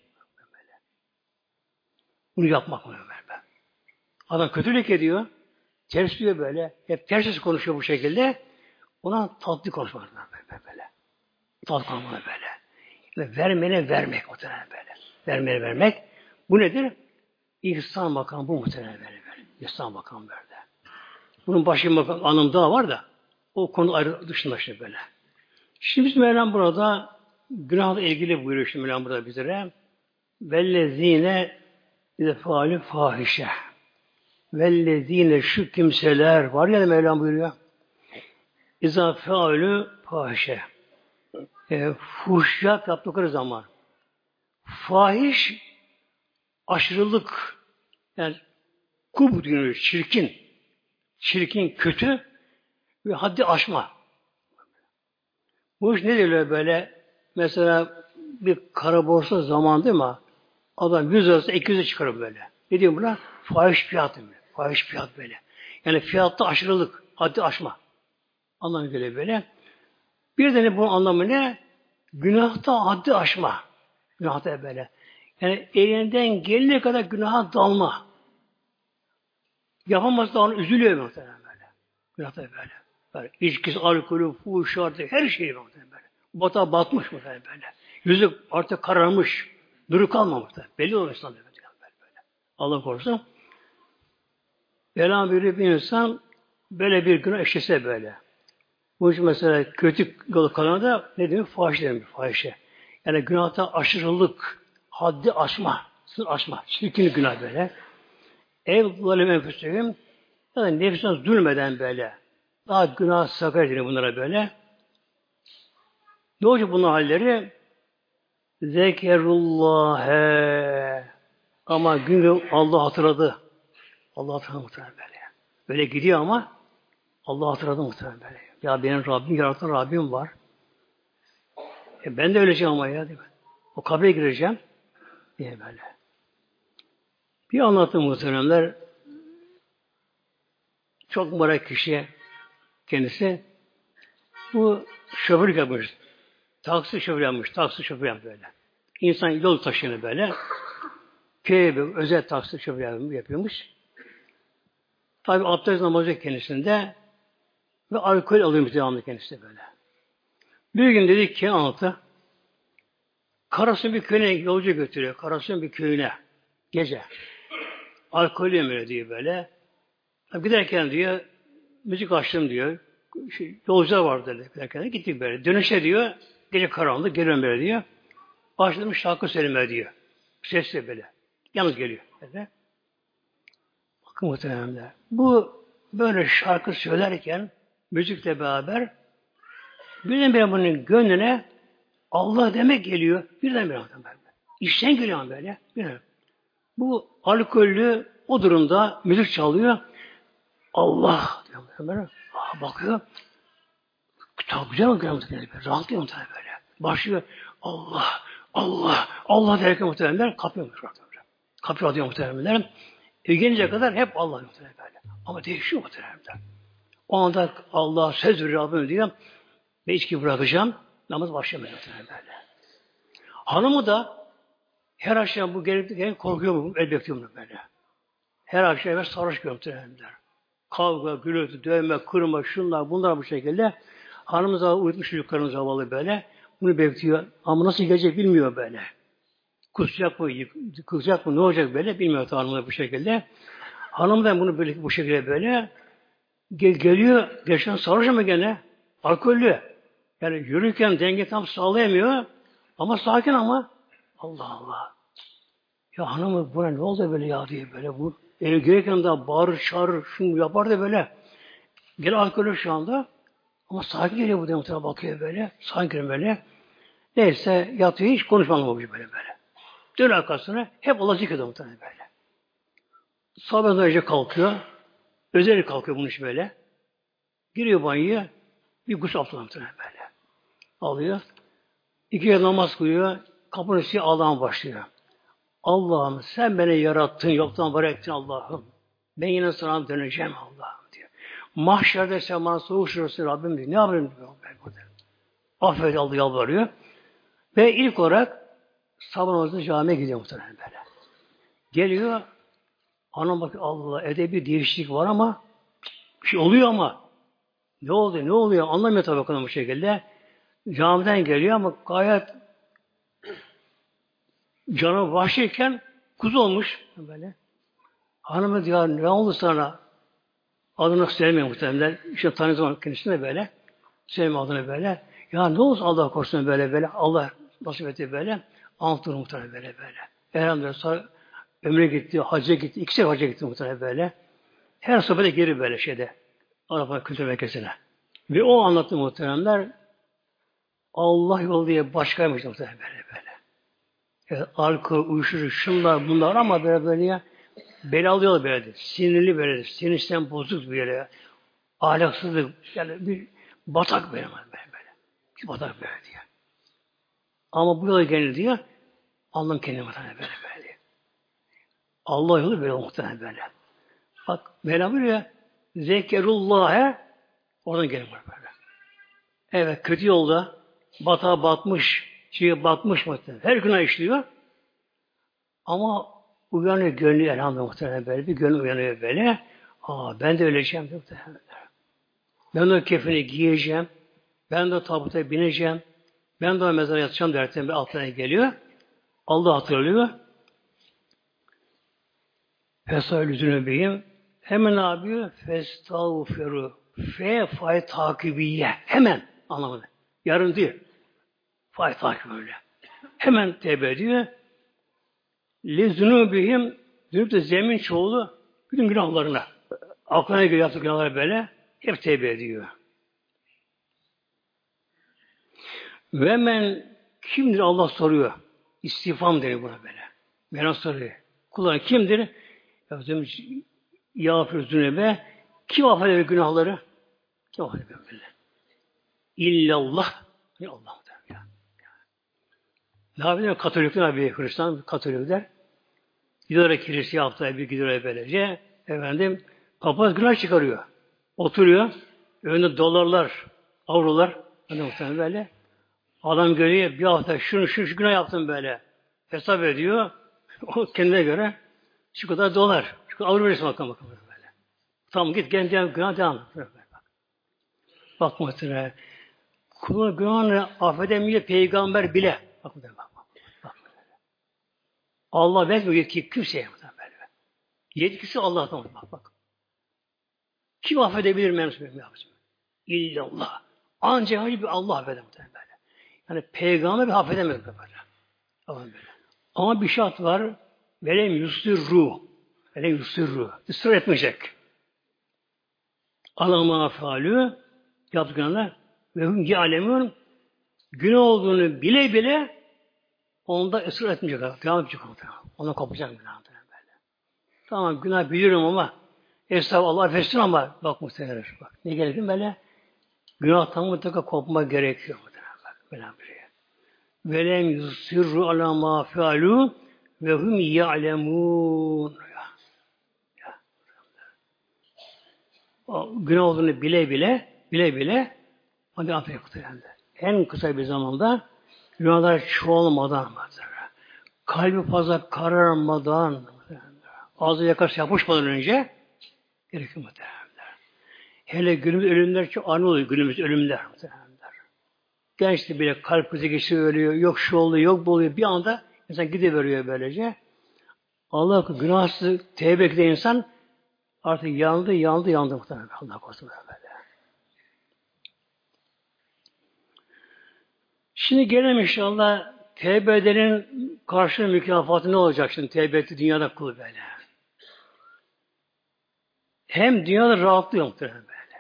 [SPEAKER 1] Bunu yapmak mı böyle? Adam kötülük ediyor. Ters diyor böyle. Hep ters konuşuyor bu şekilde. Ona tatlı konuşmak böyle. Tatlı konuşmak böyle. Ve vermene vermek muhtemelen böyle. Vermene vermek. Bu nedir? İhsan makamı bu muhtemelen böyle. İhsan makamı böyle. Bunun başka bir anlamı daha var da o konu ayrı dışında işte böyle. Şimdi Mevlam burada günahla ilgili buyuruyor şimdi Mevlam burada bizlere. Vellezine fâlü fâhişe. Vellezine şu kimseler var ya Mevlam buyuruyor. İzâ fâlü fâhişe. Fuhşiyat yaptıkları zaman. Fahiş aşırılık yani kubut günü çirkin. Çirkin, kötü ve haddi aşma. Bu iş ne diyor böyle? Mesela bir kara borsa zaman değil mi? Adam 100 lirası 200'e çıkarır böyle. Ne diyor buna? Fahiş fiyat mı? Fahiş fiyat böyle. Yani fiyatta aşırılık, haddi aşma. Anlamı geliyor böyle. Bir de bunun anlamı ne? Günahta haddi aşma. Günahta böyle. Yani elinden gelene kadar günaha dalma. Yapamazsa onu üzülüyor muhtemelen böyle. Günahta böyle. Böyle içkisi, alkolü, fuhuşu, her şey muhtemelen böyle. Bata batmış muhtemelen böyle. Yüzü artık kararmış. Duru kalmamış da. Belli olur insan böyle. Allah korusun. Bela bir insan böyle bir günah işlese böyle. Bu için mesela kötü yolu kalana da ne demek? Fahiş demek. Fahişe. Yani günahta aşırılık, haddi aşma, sınır aşma. Çirkin günah böyle. Ev zalim enfüsühüm ya da nefsine zulmeden böyle. Daha günah sakar edin bunlara böyle. Ne olacak bunun halleri? Zekerullâhe. Ama gün Allah hatırladı. Allah hatırladı muhtemelen böyle. Böyle gidiyor ama Allah hatırladı muhtemelen böyle. Ya benim Rabbim yaratan Rabbim var. Ben de öleceğim ama ya değil mi? O kabre gireceğim diye böyle. Bir anlattım muhteremler. Çok mübarek kişi kendisi. Bu şoförlük yapmış. Taksi şoförü yapmış. Taksi şoförü yapmış böyle. İnsan yol taşını böyle. Köye bir özel taksi şoförü yapıyormuş. Tabi abdest namazı kendisinde ve alkol alıyormuş devamlı kendisi böyle. Bir gün dedi ki anlattı. Karasın bir köyüne yolcu götürüyor. Karasın bir köyüne. Gece. Alkol yemiyor diyor böyle. Giderken diyor müzik açtım diyor. Yolcular vardı dedi. Giderken gittik böyle. Dönüşe diyor. Gece karanlık geliyorum böyle diyor. Başlamış şarkı söylemeye diyor. Sesle böyle. Yalnız geliyor. Böyle. Bakın muhtemelen. Bu böyle şarkı söylerken müzikle beraber birdenbire bunun gönlüne Allah demek geliyor. Birdenbire böyle. İşten geliyor böyle. Birdenbire. Bu alkollü o durumda müzik çalıyor. Allah diyor böyle. Bakıyor. Çok güzel bakıyor muhtemelen. Rahatlıyor muhtemelen böyle. Başlıyor. Allah, Allah, Allah derken muhtemelen kapıyormuş. Kapıyor diyor muhtemelen. Gelince kadar hep Allah muhtemelen böyle. Ama değişiyor muhtemelen. O anda Allah söz veriyor Rabbim diyor. Ve içki bırakacağım. Namaz başlamıyor muhtemelen böyle. Hanımı da her akşam bu gelirken korkuyor mu? El bekliyor mu böyle? Her akşam eve sarhoş muhtemelen. Kavga, gürültü, dövme, kırma, şunlar, bunlar bu şekilde. Hanımız da uyutmuş çocuklarımız havalı böyle. Bunu bekliyor. Ama nasıl gelecek bilmiyor böyle. Kusacak mı, kusacak mı, ne olacak böyle bilmiyor hanımlar bu şekilde. Hanım da bunu böyle bu şekilde böyle geliyor. Geçen sarhoş ama gene alkollü. Yani yürürken denge tam sağlayamıyor. Ama sakin ama Allah Allah. Ya hanımı buna ne oldu böyle ya diye böyle bu. Gelirken daha bağırır, çağırır, şunu yapar da böyle. Gene alkollü şu anda. Ama sakin geliyor bu demutuna bakıyor böyle. Sakin böyle. Neyse yatıyor hiç konuşmamış böyle. Dön arkasına hep Allah zikrediyor muhtemelen böyle. Sabahdan önce kalkıyor. Özel kalkıyor bunun için böyle. Giriyor banyoya. Bir kuş altına muhtemelen böyle. Alıyor. 2 kere namaz kılıyor. Kapının üstüne ağlamaya başlıyor. Allah'ım sen beni yarattın, yoktan var ettin Allah'ım. Ben yine sana döneceğim Allah'ım diyor. Mahşerde sen bana soğuşursun Rabbim diyor. Ne yapayım diyor. Affet Allah yalvarıyor. Ve ilk olarak sabah namazı camiye gidiyor muhtemelen böyle. Geliyor, anam bakıyor, Allah edebi değişiklik var ama bir şey oluyor ama ne oldu, ne oluyor anlamıyor tabii kadın bu şekilde. Camiden geliyor ama gayet canı vahşiyken kuzu olmuş böyle. Hanımı diyor, ne oldu sana? Adını söylemiyor muhtemelen. İşte tanıdığım kendisini de böyle. Söylemiyor adını böyle. Ya ne olsun Allah korusun böyle böyle. Allah nasip etti böyle. Anlatır muhtemelen böyle. Elhamdülillah sonra ömre gitti, hacca gitti. İkisi hacca gitti muhtemelen böyle. Her sohbete geri böyle şeyde. Arap kültür merkezine. Ve o anlattı muhteremler Allah yolu diye başkaymış muhtemelen böyle. Evet, alkol, uyuşturucu, şunlar bunlar ama böyle ya belalı yol böyledir. Sinirli böyledir. Sinirden bozuk bir yere. Ahlaksızlık. Yani bir batak böyle. Bir batak böyle diye. Ama bu yola gelir diye Allah'ın kendine muhtemelen böyle diye. Allah yolu böyle muhtemelen böyle. Bak Mevla buyuruyor Zekerullah'e oradan gelir böyle. Evet kötü yolda batağa batmış, batmış muhtemelen. Her günah işliyor. Ama uyanıyor gönlü elhamdülillah muhtemelen böyle. Bir gönlü uyanıyor böyle. Ben de öleceğim muhtemelen. Ben de kefeni giyeceğim. Ben de tabuta bineceğim. Ben de mezara yatacağım derken bir altına geliyor. Allah hatırlıyor. Fesâlü zünübeyim. Hemen ne yapıyor? Festağfiru. Fay takibiye. Hemen anlamadı. Yarın değil. Fay takibi öyle. Hemen tevbe ediyor. Le zünübeyim. Zünüb de zemin çoğulu. Bütün günahlarına. Aklına göre yaptığı günahları böyle. Hep tevbe ediyor. Ve men kimdir Allah soruyor. İstifam deniyor buna böyle. Mevla soruyor. Kulların kimdir? Yağfir zünebe. Kim affeder günahları? Kim affeder böyle? İllallah. Allah der. Ne yapıyor? Katolikler bir Hristiyan Katolikler. Gidiyor kiliseye haftaya bir gidiyor böylece. Efendim papaz günah çıkarıyor. Oturuyor. Önünde dolarlar, avrolar. Hani muhtemelen böyle. Adam görüyor bir hafta şu günah yaptım böyle. Hesap ediyor. O kendine göre şu kadar dolar. Şu kadar avro verirsin bakalım böyle. Tamam git gel günah devam. Bak muhtemelen. Kulun günahını affedemiyor peygamber bile. Bak. Allah vermiyor yetki kimseye böyle. Yetkisi Allah'tan bak. Kim affedebilir mensup yapacağım? İllallah. Ancak bir Allah affeder böyle. Yani peygamber bir affedemez böyle. Ama bir şart var. Velem yusirru. Israr etmeyecek. Alama faalü yaptıklarına ve hum ya'lemun günah olduğunu bile bile onda ısrar etmeyecek. Devam edecek. Ona kapacak günah böyle. Tamam günah biliyorum ama estağfurullah Allah affetsin ama bak muhtemelen bak. Ne gerekiyor böyle? Günahtan mutlaka kopma gerekiyor. Bak böyle bir şey. Velem yusirru ala ma fealu ve hum ya'lemun. O günah olduğunu bile bile hadi affet en kısa bir zamanda günahlar çoğalmadan kalbi fazla kararmadan ağzı yakası yapışmadan önce gerekiyor muhtemelen. Hele günümüz ölümler çok ani oluyor günümüz ölümler muhtemelen. Gençti bile kalp krizi geçiyor ölüyor, yok şu oluyor, yok bu oluyor. Bir anda insan gidiveriyor böylece. Allah günahsız tevbe eden insan artık yandı muhtemelen. Allah korusun böyle. Şimdi gelelim inşallah tevbe edenin karşılığı mükafatı ne olacak şimdi tevbe etti dünyada kulu böyle. Hem dünyada rahatlıyor muhtemelen böyle.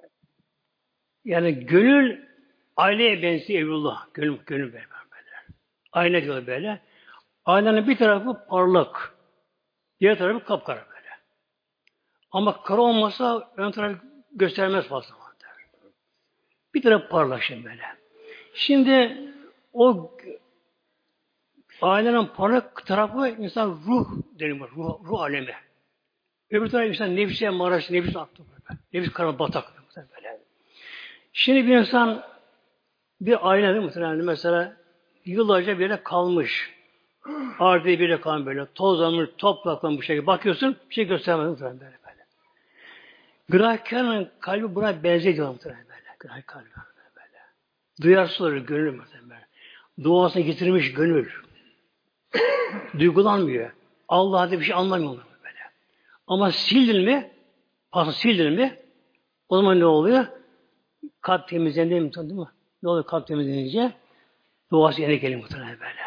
[SPEAKER 1] Yani gönül aileye benziyor evlullah. Gönül böyle. Aile diyor böyle. Ailenin bir tarafı parlak. Diğer tarafı kapkara böyle. Ama kara olmasa ön tarafı göstermez fazla. Bir tarafı parlak şimdi böyle. Şimdi o ailenin parlak tarafı insan ruh deniyor. Ruh alemi. Öbür tarafı insan nefse maraş, nefis aktı böyle. Nefis kara batak böyle. Şimdi bir insan bir aile muhtemelen mesela yıllarca bir yere kalmış. Ardı bir yere kalmış böyle. Tozlanmış, topraklanmış bu şekilde. Bakıyorsun bir şey göstermez böyle. Günahkarın kalbi buna benziyor muhtemelen böyle. Günah kalbi böyle. Duyarsız olur gönül muhtemelen. Duasını getirmiş gönül. Duygulanmıyor. Allah'ta bir şey anlamıyor böyle. Ama sildin mi? Pası sildin mi? O zaman ne oluyor? Kalp temizlendiği mi? Değil mi? Ne oluyor kalp temizlenince? Duası yerine geliyor muhtemelen böyle.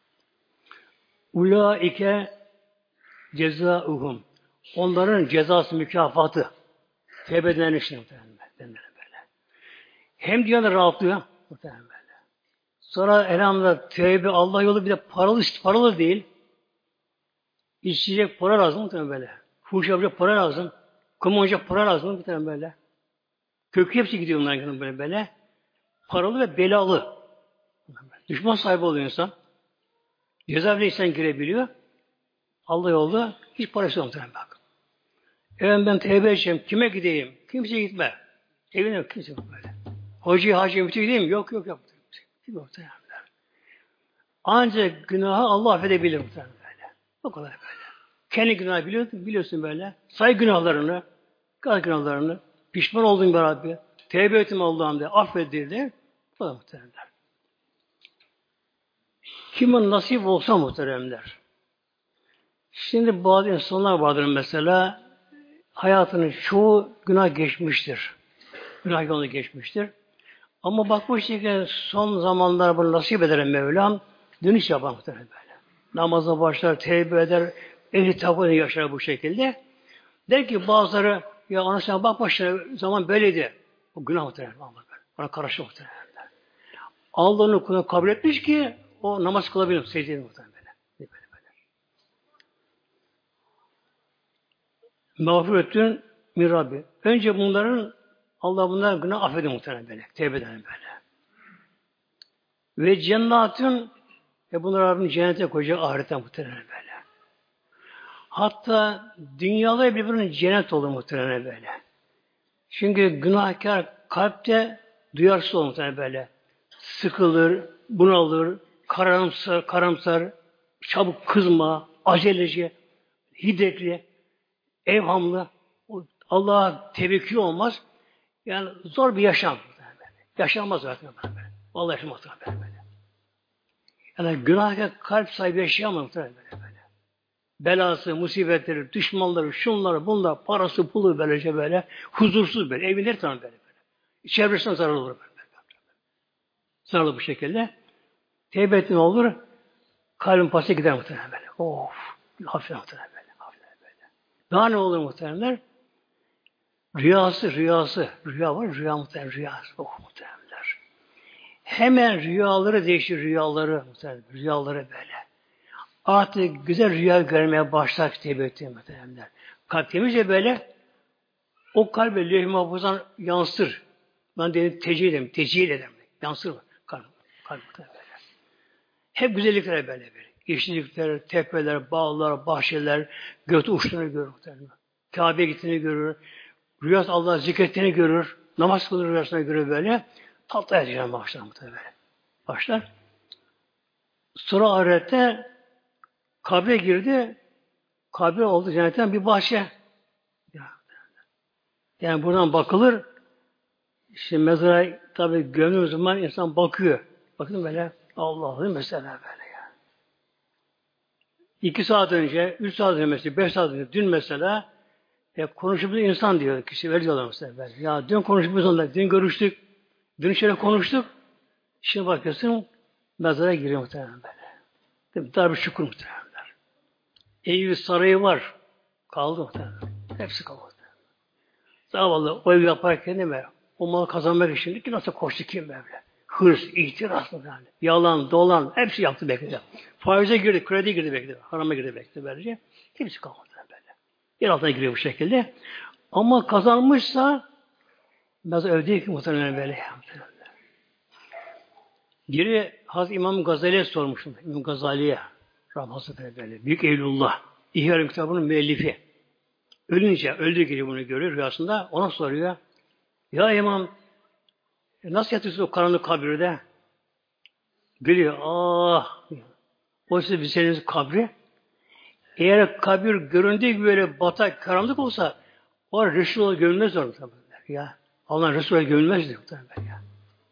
[SPEAKER 1] Ulaike cezauhum. Onların cezası, mükafatı. Tevbe edilen için muhtemelen böyle. Hem dünyada rahatlıyor muhtemelen böyle. Sonra elhamdülillah tevbe Allah yolu bir de paralı değil. İçecek para lazım muhtemelen böyle. Fuhuş yapacak para lazım. Kumu para lazım muhtemelen böyle. Kökü hepsi gidiyor bunların böyle. Paralı ve belalı. Düşman sahibi oluyor insan. Cezaevine insan girebiliyor. Allah yolda hiç parası yok muhtemelen bak. Ben tevbe edeceğim. Kime gideyim? Kimseye gitme. Evine yok. Kimse yok böyle. Hacıya mütü gideyim mi? Yok. Yok. Ancak günahı Allah affedebilir muhtemelen böyle. O kadar böyle. Kendi günahı biliyorsun böyle. Say günahlarını, pişman olduğun bir Rabbi, tevbe ettim Allah'ım diye affedildi. Bu da muhteremler. Kimin nasip olsa muhteremler. Şimdi bazı insanlar vardır mesela, hayatının çoğu günah geçmiştir. Günah yolunu geçmiştir. Ama bakmış ki son zamanlar bunu nasip eder Mevlam, dönüş yapar muhtemelen böyle. Namaza başlar, tevbe eder, ehli takvayla yaşar bu şekilde. Der ki bazıları, ya anasına bak başına zaman böyleydi. Bu günah muhtemelen. Ona karşı muhtemelen. Allah'ın kulunu kabul etmiş ki o namaz kılabilir. Secde muhtemelen böyle. Mağfiretün min Rabbi. Önce Allah bunların günah affeder muhtemelen böyle. Tevbe eder böyle. Ve cennetin bunlar Rabbinin cennete koyacak ahirete muhtemelen böyle. Hatta dünyalar birbirinin cennet olur muhtemelen böyle. Çünkü günahkar kalpte duyarsız olur muhtemelen böyle. Sıkılır, bunalır, karamsar, çabuk kızma, aceleci, hiddetli, evhamlı, Allah'a tevekkül olmaz. Yani zor bir yaşam. Yaşanmaz zaten böyle. Vallahi yaşamaz zaten böyle. Yani günahkar kalp sahibi yaşayamaz böyle. Belası, musibetleri, düşmanları, şunları, bunlar, parası, pulu böylece böyle, huzursuz böyle, evinde tamam böyle. Çevresine zarar olur böyle. Zararlı bu şekilde. Tevbe ettin olur, kalbin pası gider muhtemelen böyle. Hafif muhtemelen böyle. Daha ne olur muhtemelenler? Rüyası. Rüya var, rüya muhtemelen, rüyası. Muhtemelenler. Hemen rüyaları değişir, rüyaları böyle. Artık güzel rüya görmeye başlar tevbe ettiğim muhtemelenler. Kalp temizce böyle, o kalbe levh-i mahfuzdan yansır. Ben dedim tecil ederim. Yansır kalp böyle. Hep güzellikler böyle. Yeşillikler, tepeler, bağlar, bahçeler, gök uçtuğunu görür. Kabe'ye gittiğini görür. Rüyası Allah'ı zikrettiğini görür. Namaz kılır rüyasına göre böyle. Tatlı edeceğim başlar muhtemelen. Başlar. Sonra ahirette kabre girdi. Kabre oldu cennetten bir bahçe. Yani buradan bakılır. İşte mezara tabi gömdüğü zaman insan bakıyor. Bakın böyle Allah'ın mesela böyle ya. 2 saat önce, 3 saat önce mesela, 5 saat önce, dün mesela konuşup insan diyor kişi, veriyorlar mesela böyle. Ya dün konuşup onunla, dün görüştük, dün şöyle konuştuk. Şimdi bakıyorsun mezara giriyor muhtemelen böyle. Darbe şükür muhtemelen. Evi sarayı var. Kaldı muhtemelen. Hepsi kaldı. Zavallı o ev yaparken değil mi? O malı kazanmak için ki nasıl koştu kim böyle? Hırs, ihtiras mı yani? Yalan, dolan, hepsi yaptı bekledi. Faize girdi, kredi girdi bekledi. Harama girdi bekledi böylece. Hepsi kalmadı böyle. Yer altına giriyor bu şekilde. Ama kazanmışsa biraz övdüğü ki muhtemelen böyle yaptı. Biri Hazreti İmam Gazali'ye sormuştum. İmam Gazali'ye. Rahmetli böyle. Büyük Eylullah. İhya kitabının müellifi. Öldüğü gibi bunu görüyor rüyasında. Ona soruyor. Ya İmam nasıl yatıyorsun o karanlık kabirde? Gülüyor. Ah! Oysa biz senin kabri. Eğer kabir göründüğü gibi böyle batak, karanlık olsa o Resulullah görünmez orada. Ya. Allah Resulullah görünmezdi muhtemelen ya.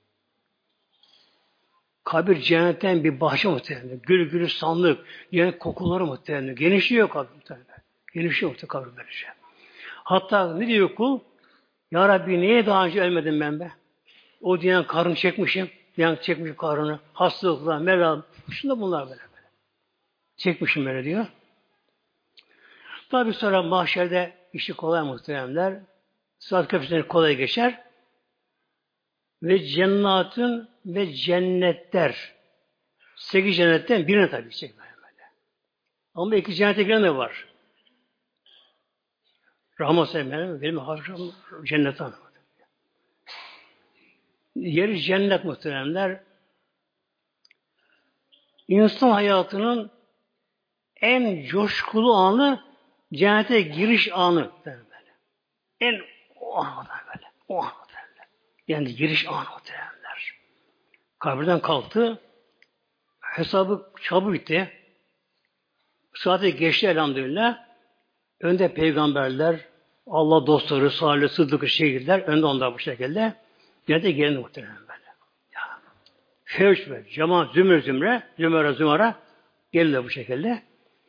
[SPEAKER 1] Kabir cennetten bir bahçe muhtemelen. Gül gülü sandık, cennet kokuları muhtemelen. Genişliyor kabir muhtemelen. Genişliyor muhtemelen kabir böylece. Hatta ne diyor kul? Ya Rabbi niye daha önce ölmedim ben be? O diyen karnı çekmişim. Diyen çekmiş karnını. Hastalıklar, meral. Şunda bunlar böyle. Çekmişim böyle diyor. Tabi sonra mahşerde işi kolay muhteremler. Sırat köprüsünden kolay geçer. Ve cennatın ve cennetler. 8 cennetten birine tabi gidecek böyle. Ama 2 cennete giren de var. Rahmet eylesin benim harcam cennet anlamadım. Yeri cennet muhteremler. İnsan hayatının en coşkulu anı cennete giriş anı. Böyle. En o anı böyle. O anı böyle. Yani giriş anı muhteremler. Kabirden kalktı. Hesabı çabuk bitti. Saati geçti elhamdülillah. Önde peygamberler, Allah dostları, salih, sıddık şehirler, önde onlar bu şekilde. Cennete gelin muhtemelen böyle. Ya. Fevç ve cemaat zümre, gelirler bu şekilde.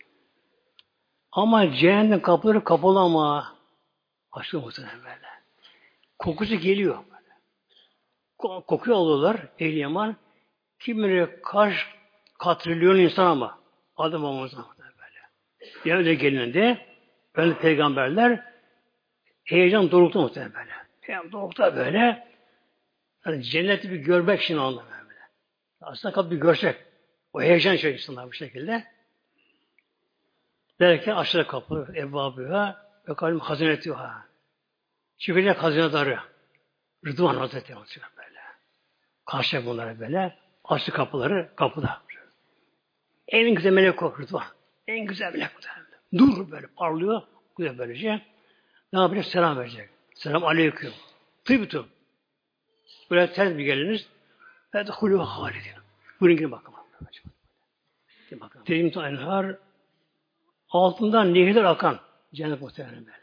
[SPEAKER 1] Ama cehennem kapıları kapalı ama açlı muhtemelen böyle. Kokusu geliyor böyle. Kokuyu alıyorlar ehl-i yaman. Kim bilir kaç katrilyon insan ama adam olmazlar böyle. Yani öyle gelininde önde peygamberler heyecan dorukta muhtemelen böyle. Heyecan dorukta böyle. Yani cenneti bir görmek için anlamıyor böyle. Aslında kapı bir görsek. O heyecan içerisinde bu şekilde. Derken aşağı kapı, evvabıya ve kalbim hazineti ha. Çıkacak hazinedarı. Rıdvan Hazretleri böyle. Karşıya bunlara böyle. Açtı kapıları, kapıda. En güzel melek o Rıdvan. En güzel melek o. Dur böyle parlıyor. Güzel böylece. Ne yapacak? Selam verecek. Selam aleyküm. Tıbıtım. Böyle ters bir geliniz. Fedhulû hâlidin. Buyurun girin bakın. Girin bakın. Dedim enhar altından nehirler akan cennet muhtemelen böyle.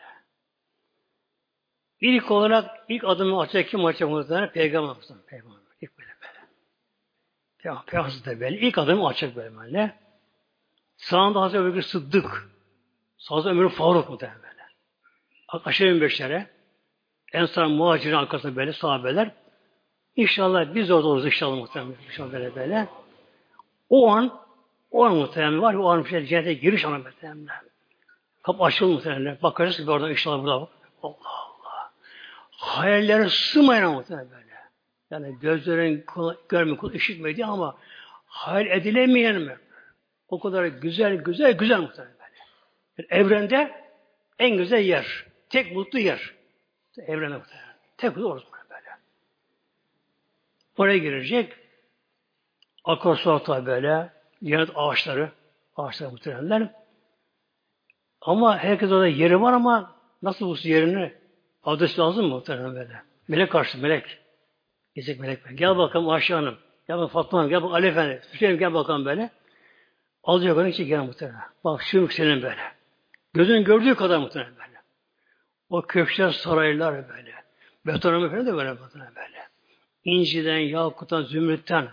[SPEAKER 1] İlk olarak ilk adımı atacak kim atacak muhtemelen? Peygamber muhtemelen. Peygamber. İlk böyle. Peygamber de böyle. İlk adımı atacak böyle. Sağında Hazreti Ebubekir Sıddık. Sağda Ömür Faruk muhtemelen böyle. Aşağı 25'lere. Ensar muhacirin arkasında böyle sahabeler. İnşallah biz orada oluruz inşallah muhtemelen. İnşallah böyle. O an muhtemelen var. O an cennete giriş anı muhtemelen. Kapı açılır muhtemelen. Bakarız ki oradan inşallah burada bak. Allah Allah. Hayallere sığmayan muhtemelen böyle. Yani gözlerin görmüyor, işitmediği ama hayal edilemeyen mi? O kadar güzel muhtemelen böyle. Yani evrende en güzel yer. Tek mutlu yer. Evrende muhtemelen. Tek mutlu orası böyle. Oraya girecek. Akarsu tabi böyle. Cennet ağaçları muhtemelenler. Ama herkes orada yeri var ama nasıl bulsun yerini? Adres lazım mı muhtemelen böyle? Melek karşı melek. Gezecek melek. Gel bakalım Ayşe Hanım. Gel bakalım Fatma Hanım. Gel bakalım Ali Efendi. Hüseyin gel bakalım böyle. Alacak onun için gel muhtemelen. Bak şu senin böyle. Gözün gördüğü kadar muhtemelen böyle. O köşkler, saraylar böyle. Betonarme falan da böyle muhtemelen böyle. İnciden, yakuttan, zümrütten,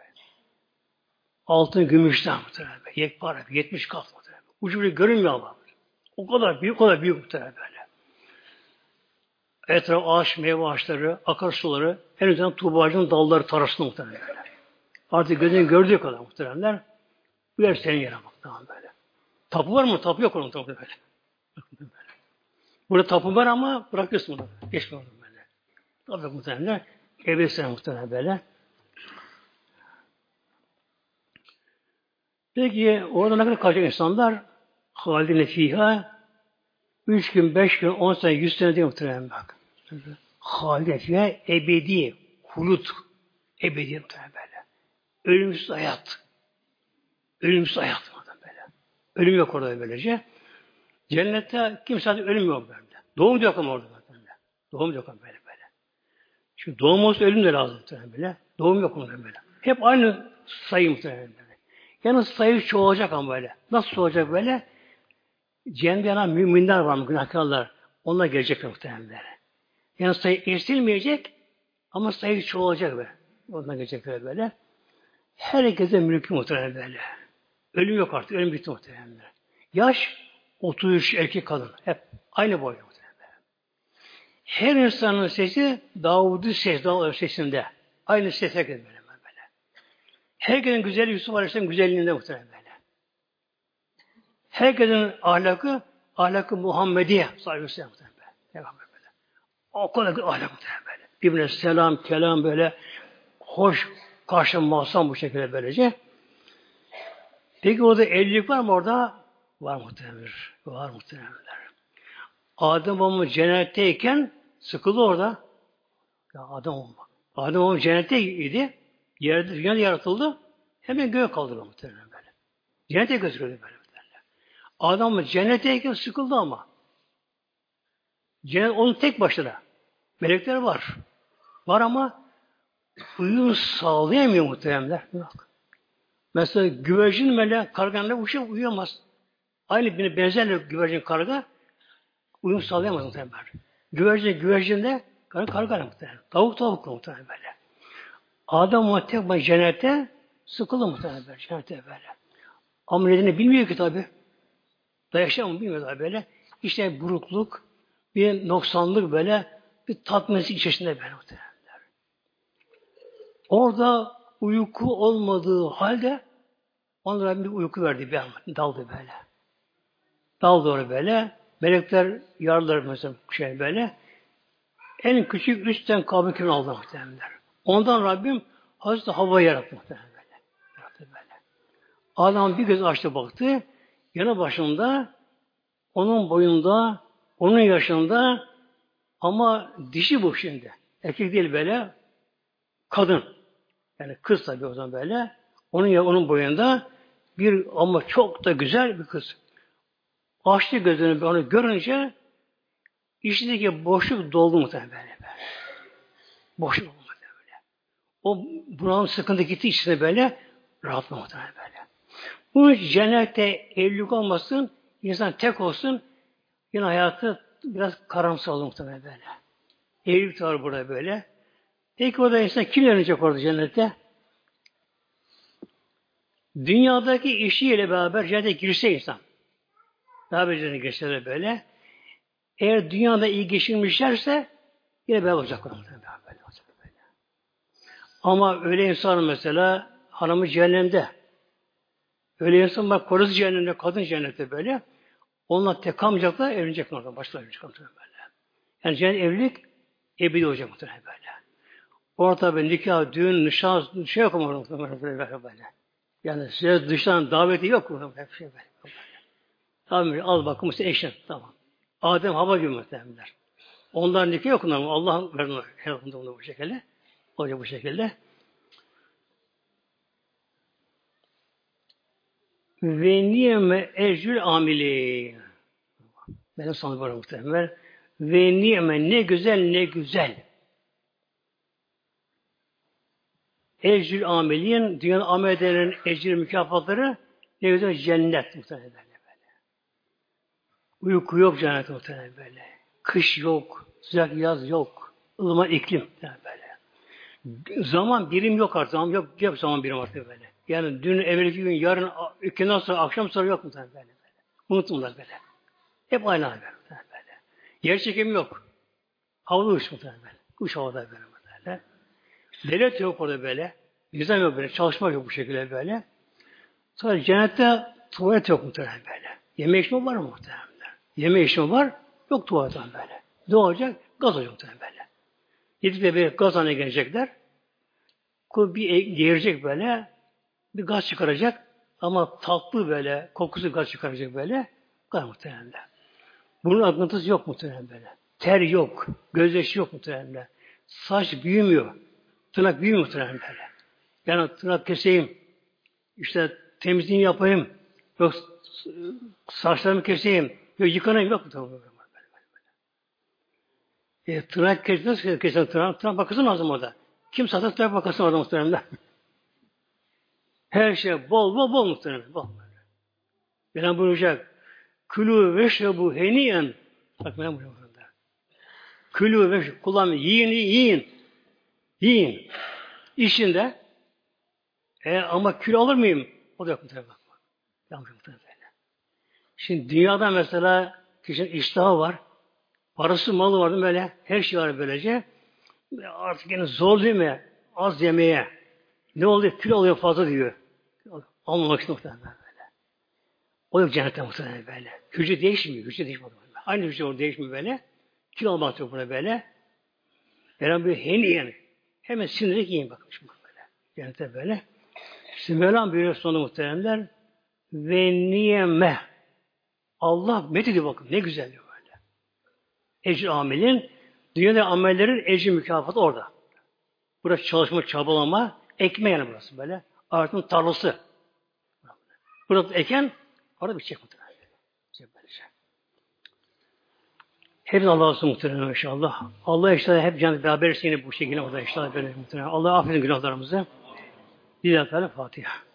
[SPEAKER 1] altın, gümüşten muhtemelen böyle. Yekpare, 70 kat muhtemelen. Ucu bile görünmüyor ama. O kadar büyük muhtemelen böyle. Etraf ağaç, meyve ağaçları, akarsuları, en azından tuğba ağacının dalları tarafında muhtemelen böyle. Artık gözün gördüğü kadar muhtemelenler. Bu yer senin yerine bak. Tamam böyle. Tapu var mı? Tapu yok onun tapu böyle. Burada tapu var ama bırakıyorsun bunu. Geçme oradan böyle. Tapu muhtemelen. Evlisin muhtemelen böyle. Peki orada ne kadar kalacak insanlar? Halidine fiha 3 gün, 5 gün, 10 sene, 100 sene diye muhtemelen bak. Halidine fiha ebedi, hulut, ebedi muhtemelen böyle. Ölümsüz hayat. Ölümsüz hayat böyle. Ölüm yok orada böylece. Cennette kimse ölüm yok böyle. Doğum yok ama orada böyle. Doğum yok ama böyle. Çünkü doğum olsa ölüm de lazım böyle. Doğum yok orada böyle. Hep aynı sayı muhtemelen. Yalnız sayı çoğalacak ama böyle. Nasıl çoğalacak böyle? Cehennemde yanan müminler var mı? Günahkarlar. Onlar gelecekler muhtemelen. Yani sayı eksilmeyecek ama sayı çoğalacak böyle. Onlar gelecekler böyle. Herkese mülkü muhtemelen böyle. Ölüm yok artık. Ölüm bitti muhtemelen. Yaş 33 erkek kadın. Hep aynı boy muhtemelen. Her insanın sesi Davud'un sesinde. Aynı ses herkes böyle. Herkesin güzelliği Yusuf Aleyhisselam güzelliğinde muhtemelen böyle. Herkesin ahlakı Muhammediye sallallahu aleyhi ve sellem böyle. O kadar ahlak muhtemelen böyle. Birbirine selam, kelam böyle hoş karşılanmazsan bu şekilde böylece. Peki orada evlilik var mı orada? Var muhtemelen. Var muhtemelen. Adem babamız cennetteyken sıkıldı orada. Ya Adem babamız cennetteydi. Yerde, dünyada yaratıldı. Hemen göğe kaldırdı muhtemelen böyle. Cennete götürüldü böyle muhtemelen. Adam cennetteyken sıkıldı ama. Cennet onun tek başına. Melekler var. Var ama uyum sağlayamıyor muhtemelen. Yok. Mesela güvercin meleği karganla uçup uyuyamaz. Aynı birine benzerle güvercin karga uyum sağlayamaz muhtemelen. Güvercinde karga muhtemelen. Tavuk muhtemelen böyle. Adam tek başına cennette sıkıldı muhtemelen böyle. Cennette böyle. Ama nedeni bilmiyor ki tabi. Da yaşamı bilmiyor tabi böyle. İşte burukluk, bir noksanlık böyle, bir tatminsiz içerisinde böyle muhtemelen. Orada uyku olmadığı halde onlara bir uyku verdi bir an. Daldı böyle. Daldı oraya böyle. Melekler yardılar mesela böyle. En küçük 3 tane kabul kimin aldı muhtemelen. Ondan Rabbim Hazreti Havva'yı yarattı muhtemelen böyle. Yarattı böyle. Adam bir göz açtı baktı. Yanı başında, onun boyunda, onun yaşında ama dişi bu şimdi. Erkek değil böyle. Kadın. Yani kız tabii o zaman böyle. Onun boyunda bir ama çok da güzel bir kız. Açtı gözünü onu görünce içindeki boşluk doldu muhtemelen böyle. Boşluk oldu muhtemelen böyle. O bunalım sıkıntı gitti içine böyle rahatlama muhtemelen böyle. Bu cennette evlilik olmasın, insan tek olsun, yine hayatı biraz karamsar olur muhtemelen böyle. Evlilik var burada böyle. Peki orada insan kim evlenecek orada cennette? Dünyadaki işiyle beraber cennete girse insan. Daha bir cennete girse de böyle. Eğer dünyada iyi geçirmişlerse yine beraber olacaklar. Böyle olacak böyle. Ama öyle insan mesela hanımı cehennemde. Öyle insan bak karısı cehennemde, kadın cennette böyle. Onunla tek kalmayacaklar, evlenecekler orada. Başlar evlenecek böyle. Yani cennet evlilik ebedi olacak muhtemelen böyle. Orada bir nikah, düğün, nişan, şey yok ama böyle. Yani size dıştan daveti yok mu? Hep şey böyle. Tamam, al bakın işte eşin. Tamam. Adem hava gibi muhtemelenler. Onların nikah yok mu? Allah'ın verdiğini her bu şekilde. Olacak bu şekilde. Ve niyeme ecrül amili. Benim sanırım var muhtemelen. Ve niyeme ne güzel ne güzel. Ecrül ameliyin dünyanın amel edenlerin ecri mükafatları ne güzel cennet muhtemelen böyle. Uyku yok cennet muhtemelen böyle. Kış yok, sıcak yaz yok, ılıman iklim yani böyle. Zaman birim yok artık, yok zaman birim artık böyle. Yani dün, evvelki gün, yarın, ikinden sonra, akşam sonra yok muhtemelen böyle. Unuttumlar böyle. Hep aynı hal böyle. Yer çekimi yok. Havada uç muhtemelen böyle. Uç havada böyle. Devlet yok orada böyle. Nizam yok böyle. Çalışma yok bu şekilde böyle. Sonra cennette tuvalet yok muhtemelen böyle. Yeme içme var mı muhtemelen? Yeme içme var. Yok tuvaletten böyle. Ne olacak? Gaz olacak muhtemelen böyle. Gidip de bir gaz haline gelecekler. Bir geğirecek böyle. Bir gaz çıkaracak. Ama tatlı böyle. Kokusu gaz çıkaracak böyle. Gaz muhtemelen. Bunun akıntısı yok muhtemelen böyle. Ter yok. Gözyaşı yok muhtemelen. Saç büyümüyor. Tırnak büyümüyor muhtemelen böyle. Yani tırnak keseyim. İşte temizliğini yapayım. Yok saçlarımı keseyim. Yok yıkanayım. Yok muhtemelen. Tırnak kesin nasıl kesin tırnak? Tırnak bakasın lazım orada. Kim satır tırnak bakasın orada muhtemelen. Her şey bol bol bol muhtemelen. Bol. Mevlam buyuracak. Külü veşrebu heniyen. Bak Mevlam buyuruyor burada. Külü veşrebu. Kullan yiyin. Yiyin. İçinde. Ama kül alır mıyım? O da yok muhtemelen. Yanlış muhtemelen. Şimdi dünyada mesela kişinin iştahı var. Parası malı var böyle. Her şey var böylece. Artık yani zor değil mi? Az yemeye. Ne oluyor? Kül alıyor fazla diyor. Almamak için muhtemelen böyle. O yok cennette muhtemelen böyle. Hücre değişmiyor. Hücre değişmiyor. Aynı hücre orada değişmiyor böyle. Kül almak yok burada böyle. Veren bir heniyen. Hemen sinirlik yiyin bakın şimdi böyle. Cennette böyle. Şimdi Mevlam buyuruyor sonunda muhteremler. Ve niyeme. Allah methediyor bakın. Ne güzel diyor böyle. Ecr amelin. Dünyada amellerin ecri mükafatı orada. Burası çalışma, çabalama, ekme yani burası böyle. Artın tarlası. Burada eken, orada bir çek muhtemelen. Hepsi Allah'a olsun muhtemelen inşallah. Allah inşallah hep canı beraber seni bu şekilde orada inşallah böyle muhtemelen. Allah affedin günahlarımızı. Lillahi Teala Fatiha.